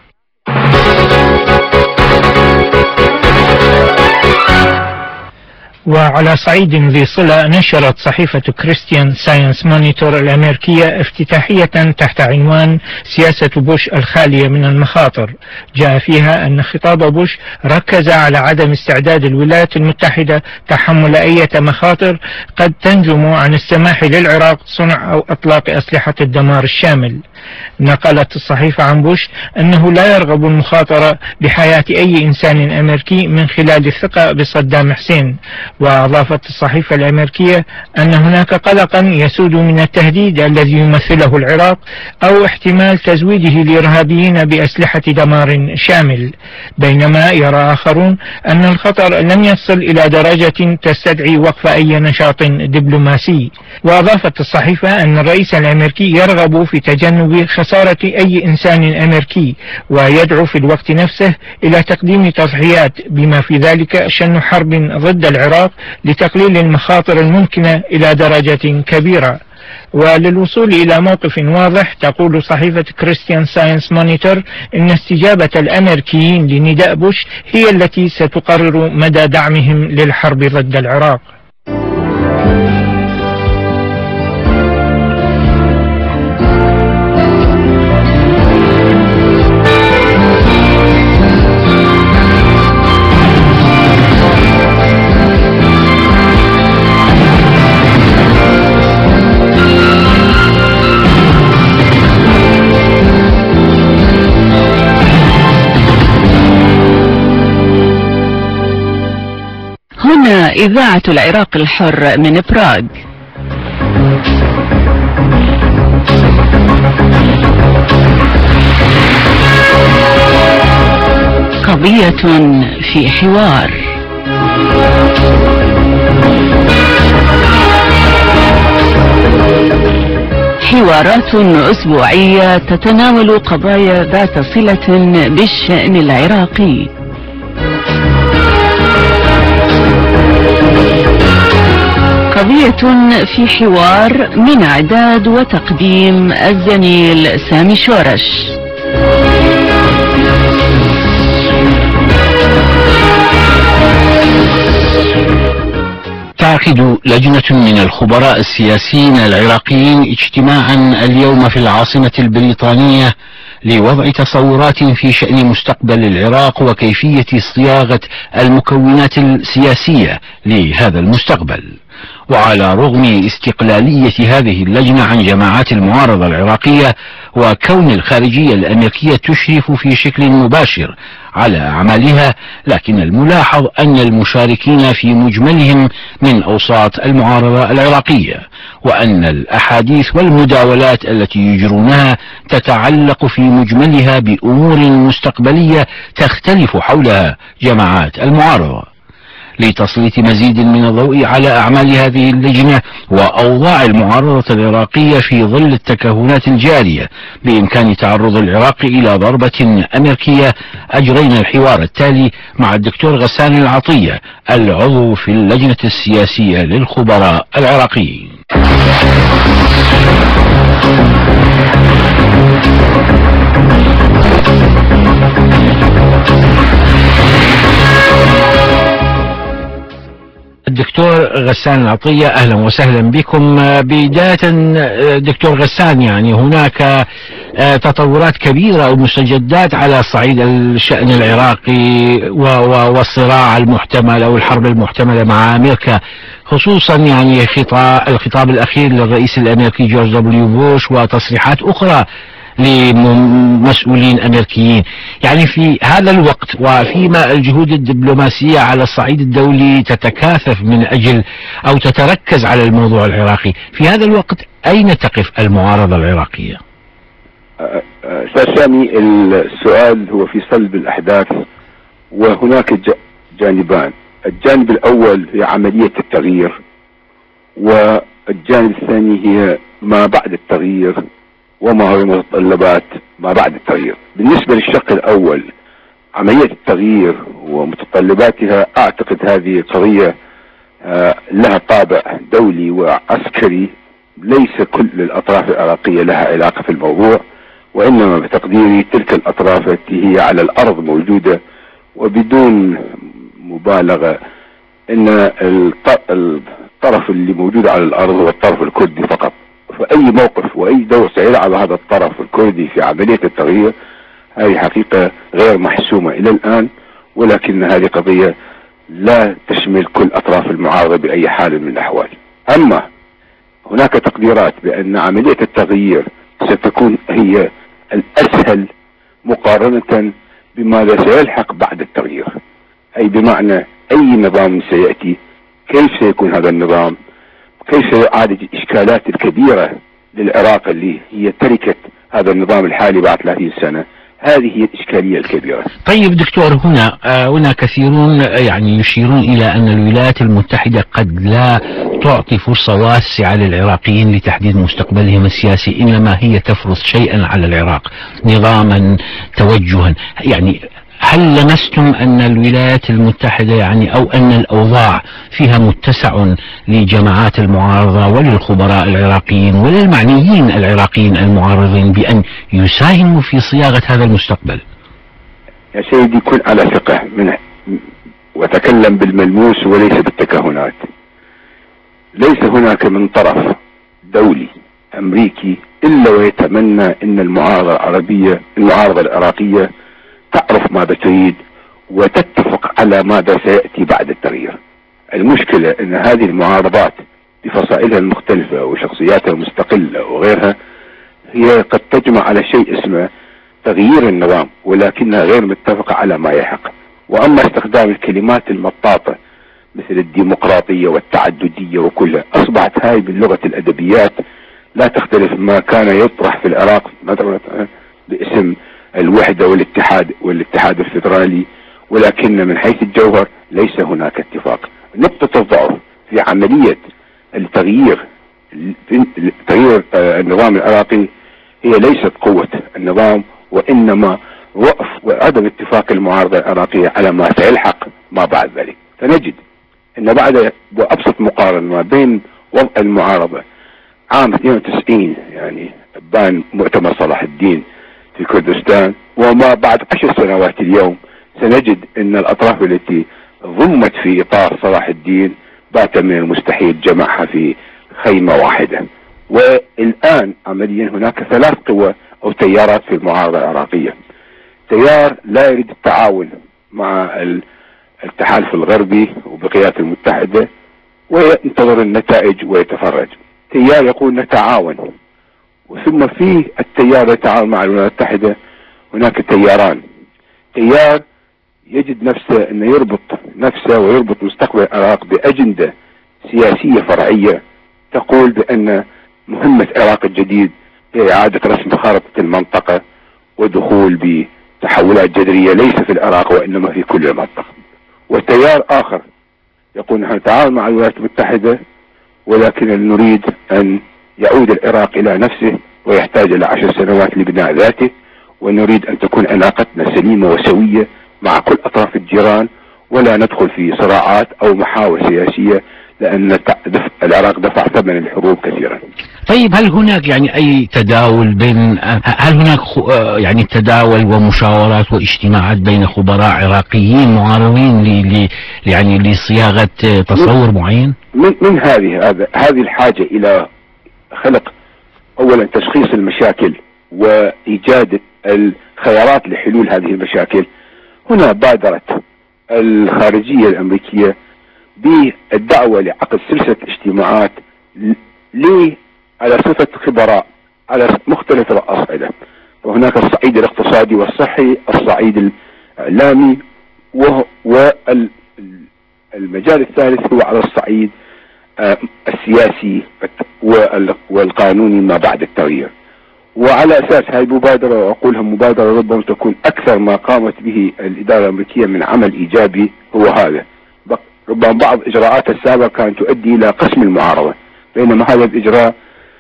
وعلى صعيد ذي صلة نشرت صحيفة كريستيان ساينس مونيتور الأمريكية افتتاحية تحت عنوان سياسة بوش الخالية من المخاطر. جاء فيها أن خطاب بوش ركز على عدم استعداد الولايات المتحدة تحمل أي مخاطر قد تنجم عن السماح للعراق صنع أو إطلاق أسلحة الدمار الشامل. نقلت الصحيفة عن بوش أنه لا يرغب المخاطرة بحياة أي إنسان أمريكي من خلال الثقة بصدام حسين. وأضافت الصحيفة الأمريكية أن هناك قلقا يسود من التهديد الذي يمثله العراق أو احتمال تزويده الإرهابيين بأسلحة دمار شامل، بينما يرى آخرون أن الخطر لم يصل إلى درجة تستدعي وقف أي نشاط دبلوماسي. وأضافت الصحيفة أن الرئيس الأمريكي يرغب في تجنب خسارة أي إنسان أمريكي، ويدعو في الوقت نفسه إلى تقديم تضحيات بما في ذلك شن حرب ضد العراق لتقليل المخاطر الممكنة إلى درجة كبيرة. وللوصول إلى موقف واضح تقول صحيفة كريستيان ساينس مونيتور إن استجابة الأمريكيين لنداء بوش هي التي ستقرر مدى دعمهم للحرب ضد العراق. إذاعة العراق الحر من براغ. قضية في حوار. حوارات أسبوعية تتناول قضايا ذات صلة بالشأن العراقي. قضية في حوار من إعداد وتقديم الزميل سامي شورش. تعقد لجنة من الخبراء السياسيين العراقيين اجتماعا اليوم في العاصمة البريطانية لوضع تصورات في شأن مستقبل العراق وكيفية صياغة المكونات السياسية لهذا المستقبل. وعلى رغم استقلالية هذه اللجنة عن جماعات المعارضة العراقية وكون الخارجية الأمريكية تشرف في شكل مباشر على أعمالها، لكن الملاحظ أن المشاركين في مجملهم من أوساط المعارضة العراقية، وأن الأحاديث والمداولات التي يجرونها تتعلق في مجملها بأمور مستقبلية تختلف حولها جماعات المعارضة. لتسليط مزيد من الضوء على أعمال هذه اللجنة وأوضاع المعارضة العراقية في ظل التكهنات الجارية بإمكان تعرض العراق إلى ضربة أمريكية، أجرينا الحوار التالي مع الدكتور غسان العطية العضو في اللجنة السياسية للخبراء العراقيين. الدكتور غسان العطية، أهلا وسهلا بكم. بداية دكتور غسان، يعني هناك تطورات كبيرة ومستجدات على صعيد الشأن العراقي والصراع المحتمل أو الحرب المحتملة مع أمريكا، خصوصا يعني خطاب الخطاب الأخير للرئيس الأمريكي جورج دبليو بوش وتصريحات أخرى لمسؤولين أمريكيين. يعني في هذا الوقت وفيما الجهود الدبلوماسية على الصعيد الدولي تتكاثف من أجل أو تتركز على الموضوع العراقي، في هذا الوقت أين تقف المعارضة العراقية؟ أستاذ سامي، السؤال هو في صلب الأحداث، وهناك جانبان. الجانب الأول هي عملية التغيير، والجانب الثاني هي ما بعد التغيير وما هو متطلبات ما بعد التغيير. بالنسبة للشق الأول عملية التغيير ومتطلباتها، أعتقد هذه قضية لها طابع دولي وعسكري، ليس كل الأطراف العراقية لها علاقة في الموضوع، وإنما بتقديري تلك الأطراف التي هي على الأرض موجودة، وبدون مبالغة إن الطرف اللي موجود على الأرض هو الطرف الكردي فقط. فأي موقف وأي دور سيلعب هذا الطرف الكردي في عملية التغيير هذه حقيقة غير محسومة إلى الآن، ولكن هذه قضية لا تشمل كل أطراف المعارضة بأي حال من الأحوال. أما هناك تقديرات بأن عملية التغيير ستكون هي الأسهل مقارنة بماذا سيلحق بعد التغيير، أي بمعنى أي نظام سيأتي، كيف سيكون هذا النظام، كيف سيعالج الإشكالات الكبيرة للعراق اللي هي تركت هذا النظام الحالي بعد ثلاثين سنة. هذه هي الإشكالية الكبيرة. طيب دكتور، هنا هنا كثيرون يعني يشيرون إلى أن الولايات المتحدة قد لا تعطي فرصة واسعة للعراقيين لتحديد مستقبلهم السياسي، إنما هي تفرض شيئا على العراق، نظاما، توجها. يعني هل لمستم أن الولايات المتحدة يعني أو أن الأوضاع فيها متسع لجماعات المعارضة وللخبراء العراقيين وللمعنيين العراقيين المعارضين بأن يساهموا في صياغة هذا المستقبل؟ يا سيدي، كن على ثقة من وتكلم بالملموس وليس بالتكهنات. ليس هناك من طرف دولي أمريكي إلا ويتمنى أن المعارضة العربية المعارضة العراقية تعرف ماذا تريد وتتفق على ماذا سيأتي بعد التغيير. المشكلة أن هذه المعارضات بفصائلها المختلفة وشخصياتها المستقلة وغيرها هي قد تجمع على شيء اسمه تغيير النظام، ولكنها غير متفقة على ما يحق. وأما استخدام الكلمات المطاطة مثل الديمقراطية والتعددية وكلها، أصبحت هاي باللغة الأدبيات لا تختلف ما كان يطرح في العراق مثلا باسم الوحدة والاتحاد والاتحاد الفيدرالي، ولكن من حيث الجوهر ليس هناك اتفاق. نقطة الضعف في عملية التغيير تغيير النظام العراقي هي ليست قوة النظام، وإنما ضعف وعدم اتفاق المعارضة العراقية على ما سيلحق ما بعد ذلك. فنجد أن بعد وأبسط مقارنة ما بين وضع المعارضة عام اثنين وتسعين يعني بان مؤتمر صلاح الدين في كردستان وما بعد عشر سنوات اليوم، سنجد أن الأطراف التي ضمت في إطار صلاح الدين بات من المستحيل جمعها في خيمة واحدة. والآن عمليا هناك ثلاث قوى أو تيارات في المعارضة العراقية. تيار لا يريد التعاون مع التحالف الغربي وبقيادة المتحدة وينتظر النتائج ويتفرج. تيار يقول نتعاون، وثم في التيار يتعاون مع الولايات المتحدة هناك تياران. تيار يجد نفسه أنه يربط نفسه ويربط مستقبل العراق بأجندة سياسية فرعية تقول بأن مهمة العراق الجديد هي إعادة رسم خارطة المنطقة ودخول بتحولات جذرية ليس في العراق وإنما في كل المنطقة. وتيار آخر يقول نحن نتعاون مع الولايات المتحدة ولكن نريد أن يعود العراق إلى نفسه ويحتاج إلى عشر سنوات لبناء ذاته، ونريد أن تكون علاقتنا سليمة وسوية مع كل أطراف الجيران ولا ندخل في صراعات أو محاور سياسية لأن العراق دفع ثمن الحروب كثيرا. طيب هل هناك يعني أي تداول بين هل هناك يعني تداول ومشاورات واجتماعات بين خبراء عراقيين معارضين ل يعني لصياغة تصور معين؟ من من هذه هذا هذه الحاجة إلى خلق أولا تشخيص المشاكل وإيجاد الخيارات لحلول هذه المشاكل. هنا بادرت الخارجية الأمريكية بالدعوة لعقد سلسلة اجتماعات ل على صفة خبراء على مختلف الأصعدة، وهناك الصعيد الاقتصادي والصحي، الصعيد الإعلامي، والمجال الثالث هو على الصعيد السياسي والقانوني ما بعد التغيير. وعلى أساس هذه المبادرة، وأقولها مبادرة ربما تكون أكثر ما قامت به الإدارة الأمريكية من عمل إيجابي هو هذا. ربما بعض إجراءات السابقة كانت تؤدي إلى قسم المعارضة، بينما هذا الإجراء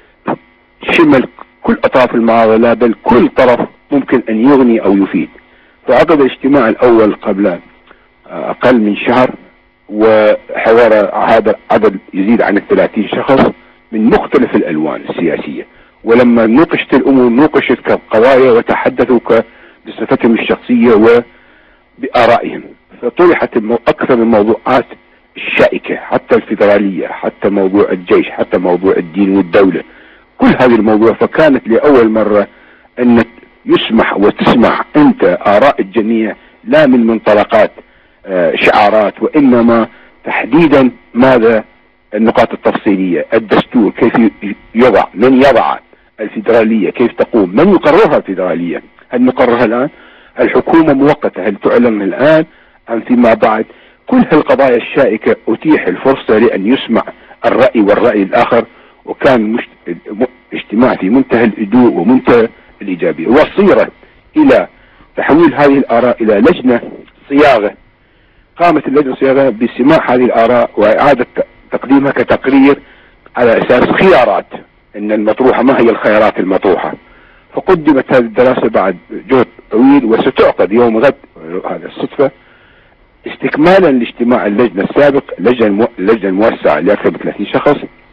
شمل كل أطراف المعارضة، لا بل كل طرف ممكن أن يغني أو يفيد. فعقد الاجتماع الأول قبل أقل من شهر، وحوار هذا عدد يزيد عن الثلاثين شخص من مختلف الألوان السياسية، ولما نوقشت الأمور نوقشت كقضايا وتحدثوا بصفتهم الشخصية وبآرائهم، فطرحت أكثر من الموضوعات الشائكة، حتى الفيدرالية، حتى موضوع الجيش، حتى موضوع الدين والدولة، كل هذه الموضوع. فكانت لأول مرة أن يسمح وتسمع أنت آراء الجميع لا من منطلقات شعارات، وإنما تحديدا ماذا النقاط التفصيلية، الدستور كيف يضع، من يضع الفيدرالية، كيف تقوم، من يقررها الفيدرالية، هل نقررها الآن، الحكومة مؤقتة، هل تعلن الآن أم فيما بعد. كل هالقضايا الشائكة أتيح الفرصة لأن يسمع الرأي والرأي الآخر، وكان مش... اجتماع في منتهى الهدوء ومنتهى الإيجابية، وصيرت إلى تحويل هذه الآراء إلى لجنة صياغة. قامت اللجنة الصياغة بسماع هذه الآراء وإعادة تقديمها كتقرير على أساس خيارات، إن المطروحة ما هي الخيارات المطروحة. فقدمت هذه الدراسة بعد جهد طويل، وستعقد يوم غد، هذا الصدفة، استكمالا لاجتماع اللجنة السابق، اللجنة اللجنة الموسعة لأكثر من ثلاثين شخص،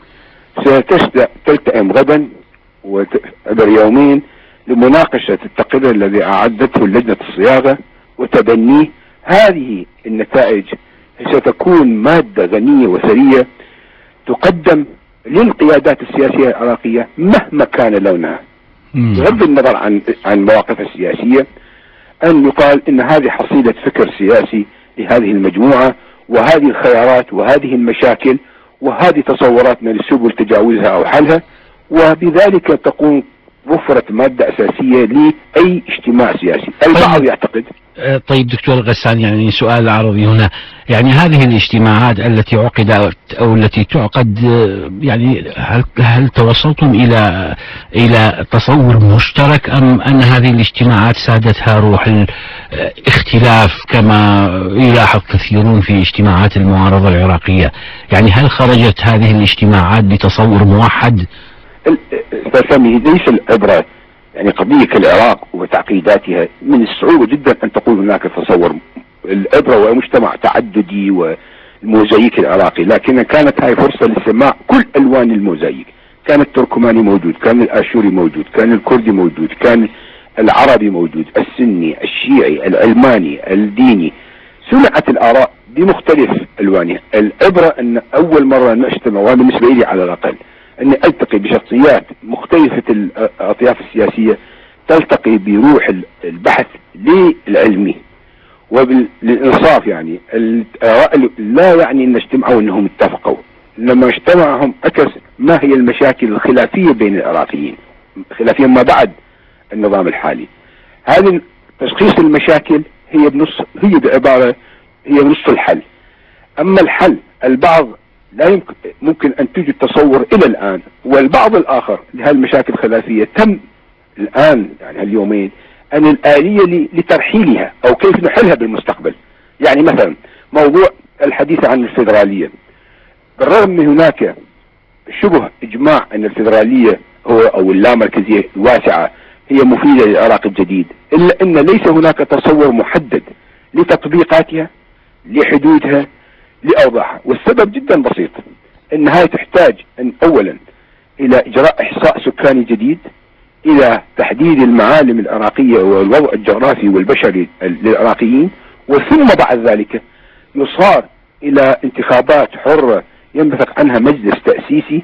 ستلتئم غدا وعبر يومين لمناقشة التقرير الذي أعدته اللجنة الصياغة وتبنيه. هذه النتائج ستكون مادة غنية وثرية تقدم للقيادات السياسية العراقية مهما كان لونها، بغض النظر عن عن مواقفها السياسية، أن يقال إن هذه حصيلة فكر سياسي لهذه المجموعة، وهذه الخيارات وهذه المشاكل وهذه تصوراتنا لسبل تجاوزها أو حلها، وبذلك تكون وفرت مادة أساسية لأي اجتماع سياسي. البعض يعتقد. طيب دكتور غسان، يعني سؤال عرضي هنا، يعني هذه الاجتماعات التي عقدت أو التي تعقد، يعني هل, هل توصلتم إلى إلى تصور مشترك، أم أن هذه الاجتماعات سادتها روح الاختلاف كما يلاحظ كثيرون في اجتماعات المعارضة العراقية؟ يعني هل خرجت هذه الاجتماعات بتصور موحد؟ فسامي، ليس العبرة يعني قضية العراق وتعقيداتها من الصعوبة جدا أن تقول هناك تصور. العبرة ومجتمع تعددي والموزايك العراقي، لكن كانت هاي فرصة لسماع كل ألوان الموزايك. كان التركماني موجود، كان الآشوري موجود، كان الكردي موجود، كان العربي موجود، السني، الشيعي، العلماني، الديني. سمعت الآراء بمختلف ألوانها. العبرة أن أول مرة نجتمع، وهذا بالنسبة لي على الأقل، أني ألتقي بشخصيات مختلفة الأطياف السياسية تلتقي بروح البحث للعلمي وبالإنصاف. يعني لا يعني أن اجتمعوا أنهم اتفقوا، لما اجتمعهم أكس ما هي المشاكل الخلافية بين العراقيين، خلافية ما بعد النظام الحالي. هذه تشخيص المشاكل هي بنص، هي بعبارة هي بنص الحل. أما الحل، البعض لا يمكن ممكن أن توجد تصور إلى الآن، والبعض الآخر لهذه المشاكل الخلافية تم الآن يعني اليومين أن الآلية لترحيلها أو كيف نحلها بالمستقبل. يعني مثلا موضوع الحديث عن الفيدرالية، بالرغم من هناك شبه إجماع أن الفيدرالية هو أو اللامركزية الواسعة هي مفيدة للعراق الجديد، إلا أن ليس هناك تصور محدد لتطبيقاتها، لحدودها، لأوضاعها. والسبب جدا بسيط، أنها تحتاج أن أولا إلى إجراء إحصاء سكاني جديد، إلى تحديد المعالم العراقية والوضع الجغرافي والبشري للعراقيين، وثم بعد ذلك يصار إلى انتخابات حرة ينبثق عنها مجلس تأسيسي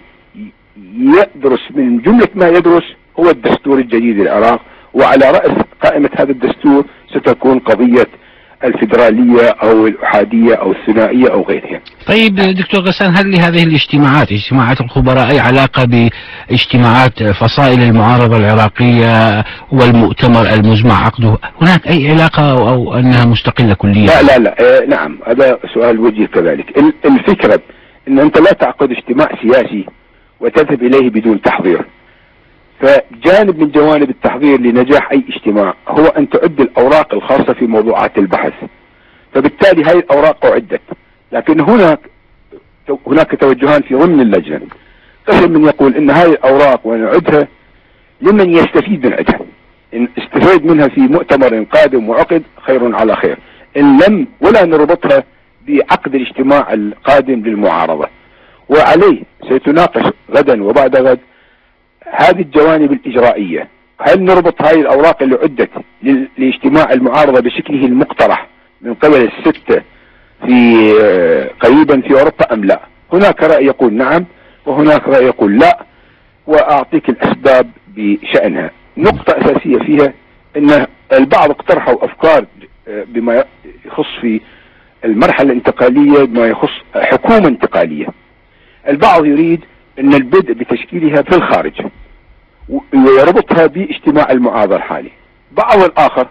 يدرس من جملة ما يدرس هو الدستور الجديد للعراق، وعلى رأس قائمة هذا الدستور ستكون قضية الفيدرالية أو الأحادية أو الثنائية أو غيرها. طيب دكتور غسان، هل لهذه الاجتماعات، اجتماعات الخبراء، أي علاقة باجتماعات فصائل المعارضة العراقية والمؤتمر المزمع عقده؟ هناك أي علاقة أو, أو أنها مستقلة كليا؟ لا لا لا آه نعم، هذا سؤال وجيه كذلك. الفكرة أن أنت لا تعقد اجتماع سياسي وتذهب إليه بدون تحضير. فجانب من جوانب التحضير لنجاح أي اجتماع هو أن تعد الأوراق الخاصة في موضوعات البحث. فبالتالي هاي الأوراق أعدت، لكن هناك هناك توجهان في ضمن اللجنة. قسم من يقول إن هاي الأوراق ونعدها لمن يستفيد من عدها، إن استفاد منها في مؤتمر قادم وعقد خير على خير، إن لم ولا نربطها بعقد الاجتماع القادم للمعارضة. وعليه سيتناقش غدا وبعد غد هذه الجوانب الإجرائية. هل نربط هذه الأوراق اللي عدت لاجتماع المعارضة بشكله المقترح من قبل الستة في قريبا في أوروبا أم لا؟ هناك رأي يقول نعم وهناك رأي يقول لا، وأعطيك الأسباب بشأنها. نقطة أساسية فيها أن البعض اقترحوا أفكار بما يخص في المرحلة الانتقالية، بما يخص حكومة انتقالية. البعض يريد أن البدء بتشكيلها في الخارج ويربطها باجتماع المعارضة الحالي. بعض الآخر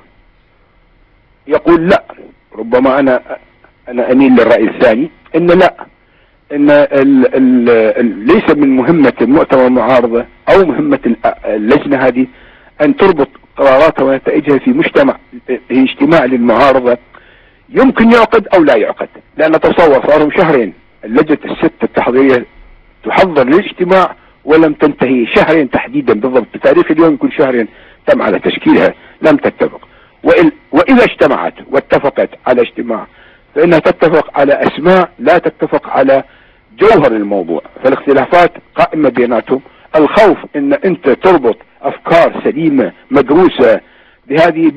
يقول لا، ربما أنا أنا أميل للرأي الثاني، أن لا، أن ال ال ليس من مهمة المؤتمر المعارضة أو مهمة اللجنة هذه أن تربط قراراتها ونتائجها في مجتمع في اجتماع للمعارضة يمكن يعقد أو لا يعقد. لأن تصور صاروا شهرين اللجنة الست التحضيرية تحضر للاجتماع ولم تنتهي، شهرين تحديدا بالضبط بتاريخ اليوم يكون شهرين تم على تشكيلها، لم تتفق. وإذا اجتمعت واتفقت على اجتماع فإنها تتفق على أسماء، لا تتفق على جوهر الموضوع. فالاختلافات قائمة بيناتهم. الخوف ان انت تربط افكار سليمة مدروسة بهذه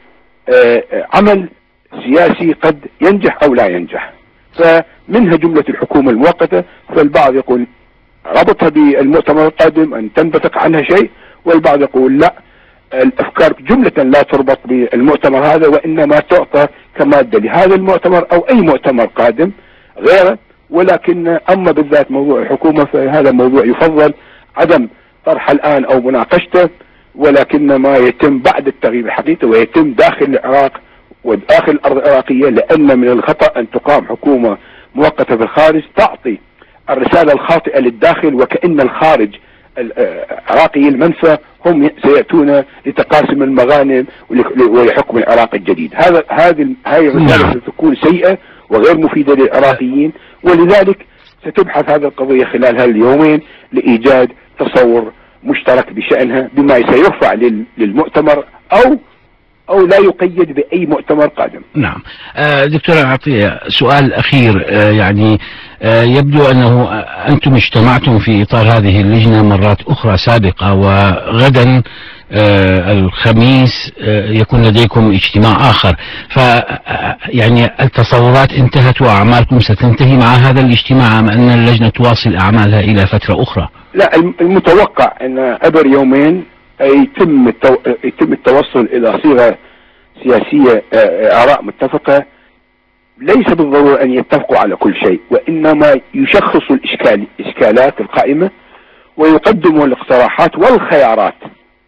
بعمل سياسي قد ينجح او لا ينجح. فمنها جملة الحكومة المؤقتة، فالبعض يقول ربطها بالمؤتمر القادم ان تنبثق عنها شيء، والبعض يقول لا، الافكار جملة لا تربط بالمؤتمر هذا وانما تعطى كمادة لهذا المؤتمر او اي مؤتمر قادم غيره. ولكن اما بالذات موضوع الحكومة فهذا موضوع يفضل عدم طرحه الان او مناقشته، ولكن ما يتم بعد التغيير الحقيقي ويتم داخل العراق وداخل الأرض العراقية، لأن من الخطأ أن تقام حكومة مؤقتة في الخارج تعطي الرسالة الخاطئة للداخل، وكأن الخارج العراقي المنفى هم سيأتون لتقاسم المغانم ولحكم العراق الجديد. هذا هذه هذه الرسالة ستكون سيئة وغير مفيدة للعراقيين، ولذلك ستبحث هذه القضية خلال هاليومين لإيجاد تصور مشترك بشأنها بما سيرفع للمؤتمر أو أو لا يقيد بأي مؤتمر قادم. نعم. آه دكتور عطية، سؤال أخير. آه يعني آه يبدو أنه أنتم اجتمعتم في إطار هذه اللجنة مرات أخرى سابقة، وغدا آه الخميس آه يكون لديكم اجتماع آخر، ف يعني التصورات انتهت وأعمالكم ستنتهي مع هذا الاجتماع أم أن اللجنة تواصل أعمالها إلى فترة أخرى؟ لا، المتوقع أن عبر يومين يتم التو... يتم التوصل الى صيغه سياسيه، اراء متفقه. ليس بالضروره ان يتفقوا على كل شيء، وانما يشخصوا الاشكال الاشكالات القائمه ويقدموا الاقتراحات والخيارات،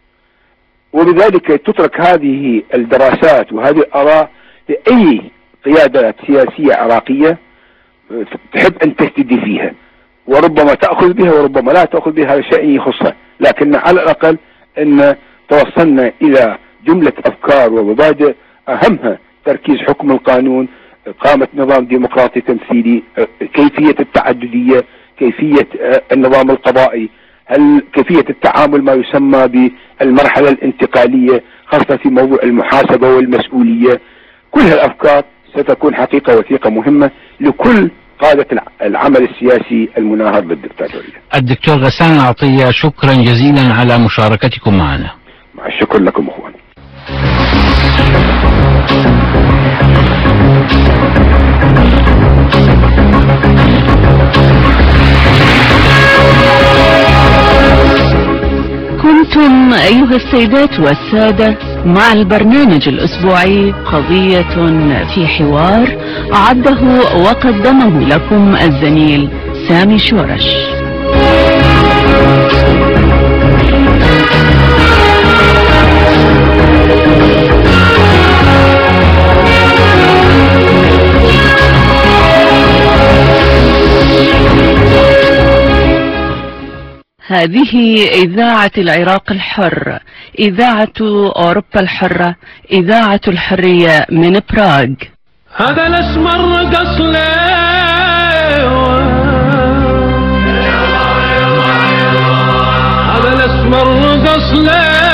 وبذلك تترك هذه الدراسات وهذه الاراء لاي قياده سياسيه عراقيه تحب ان تهتدي فيها، وربما تاخذ بها وربما لا تاخذ بها، هذا شيء يخصها، لكن على الاقل ان توصلنا الى جملة افكار ومبادئ اهمها تركيز حكم القانون، اقامة نظام ديمقراطي تمثيلي، كيفية التعددية، كيفية النظام القضائي، هل كيفية التعامل ما يسمى بالمرحلة الانتقالية خاصة في موضوع المحاسبة والمسؤولية. كل هالافكار ستكون حقيقة وثيقة مهمة لكل قادة العمل السياسي المناهض بالدكتاتورية. الدكتور غسان عطية، شكرا جزيلا على مشاركتكم معنا. مع الشكر لكم اخواني. كنتم أيها السيدات والسادة مع البرنامج الأسبوعي قضية في حوار، أعده وقدمه لكم الزميل سامي شورش. هذه إذاعة العراق الحر، إذاعة أوروبا الحرة، إذاعة الحرية من براغ. هذا الأسمر قصله، هذا الأسمر قصله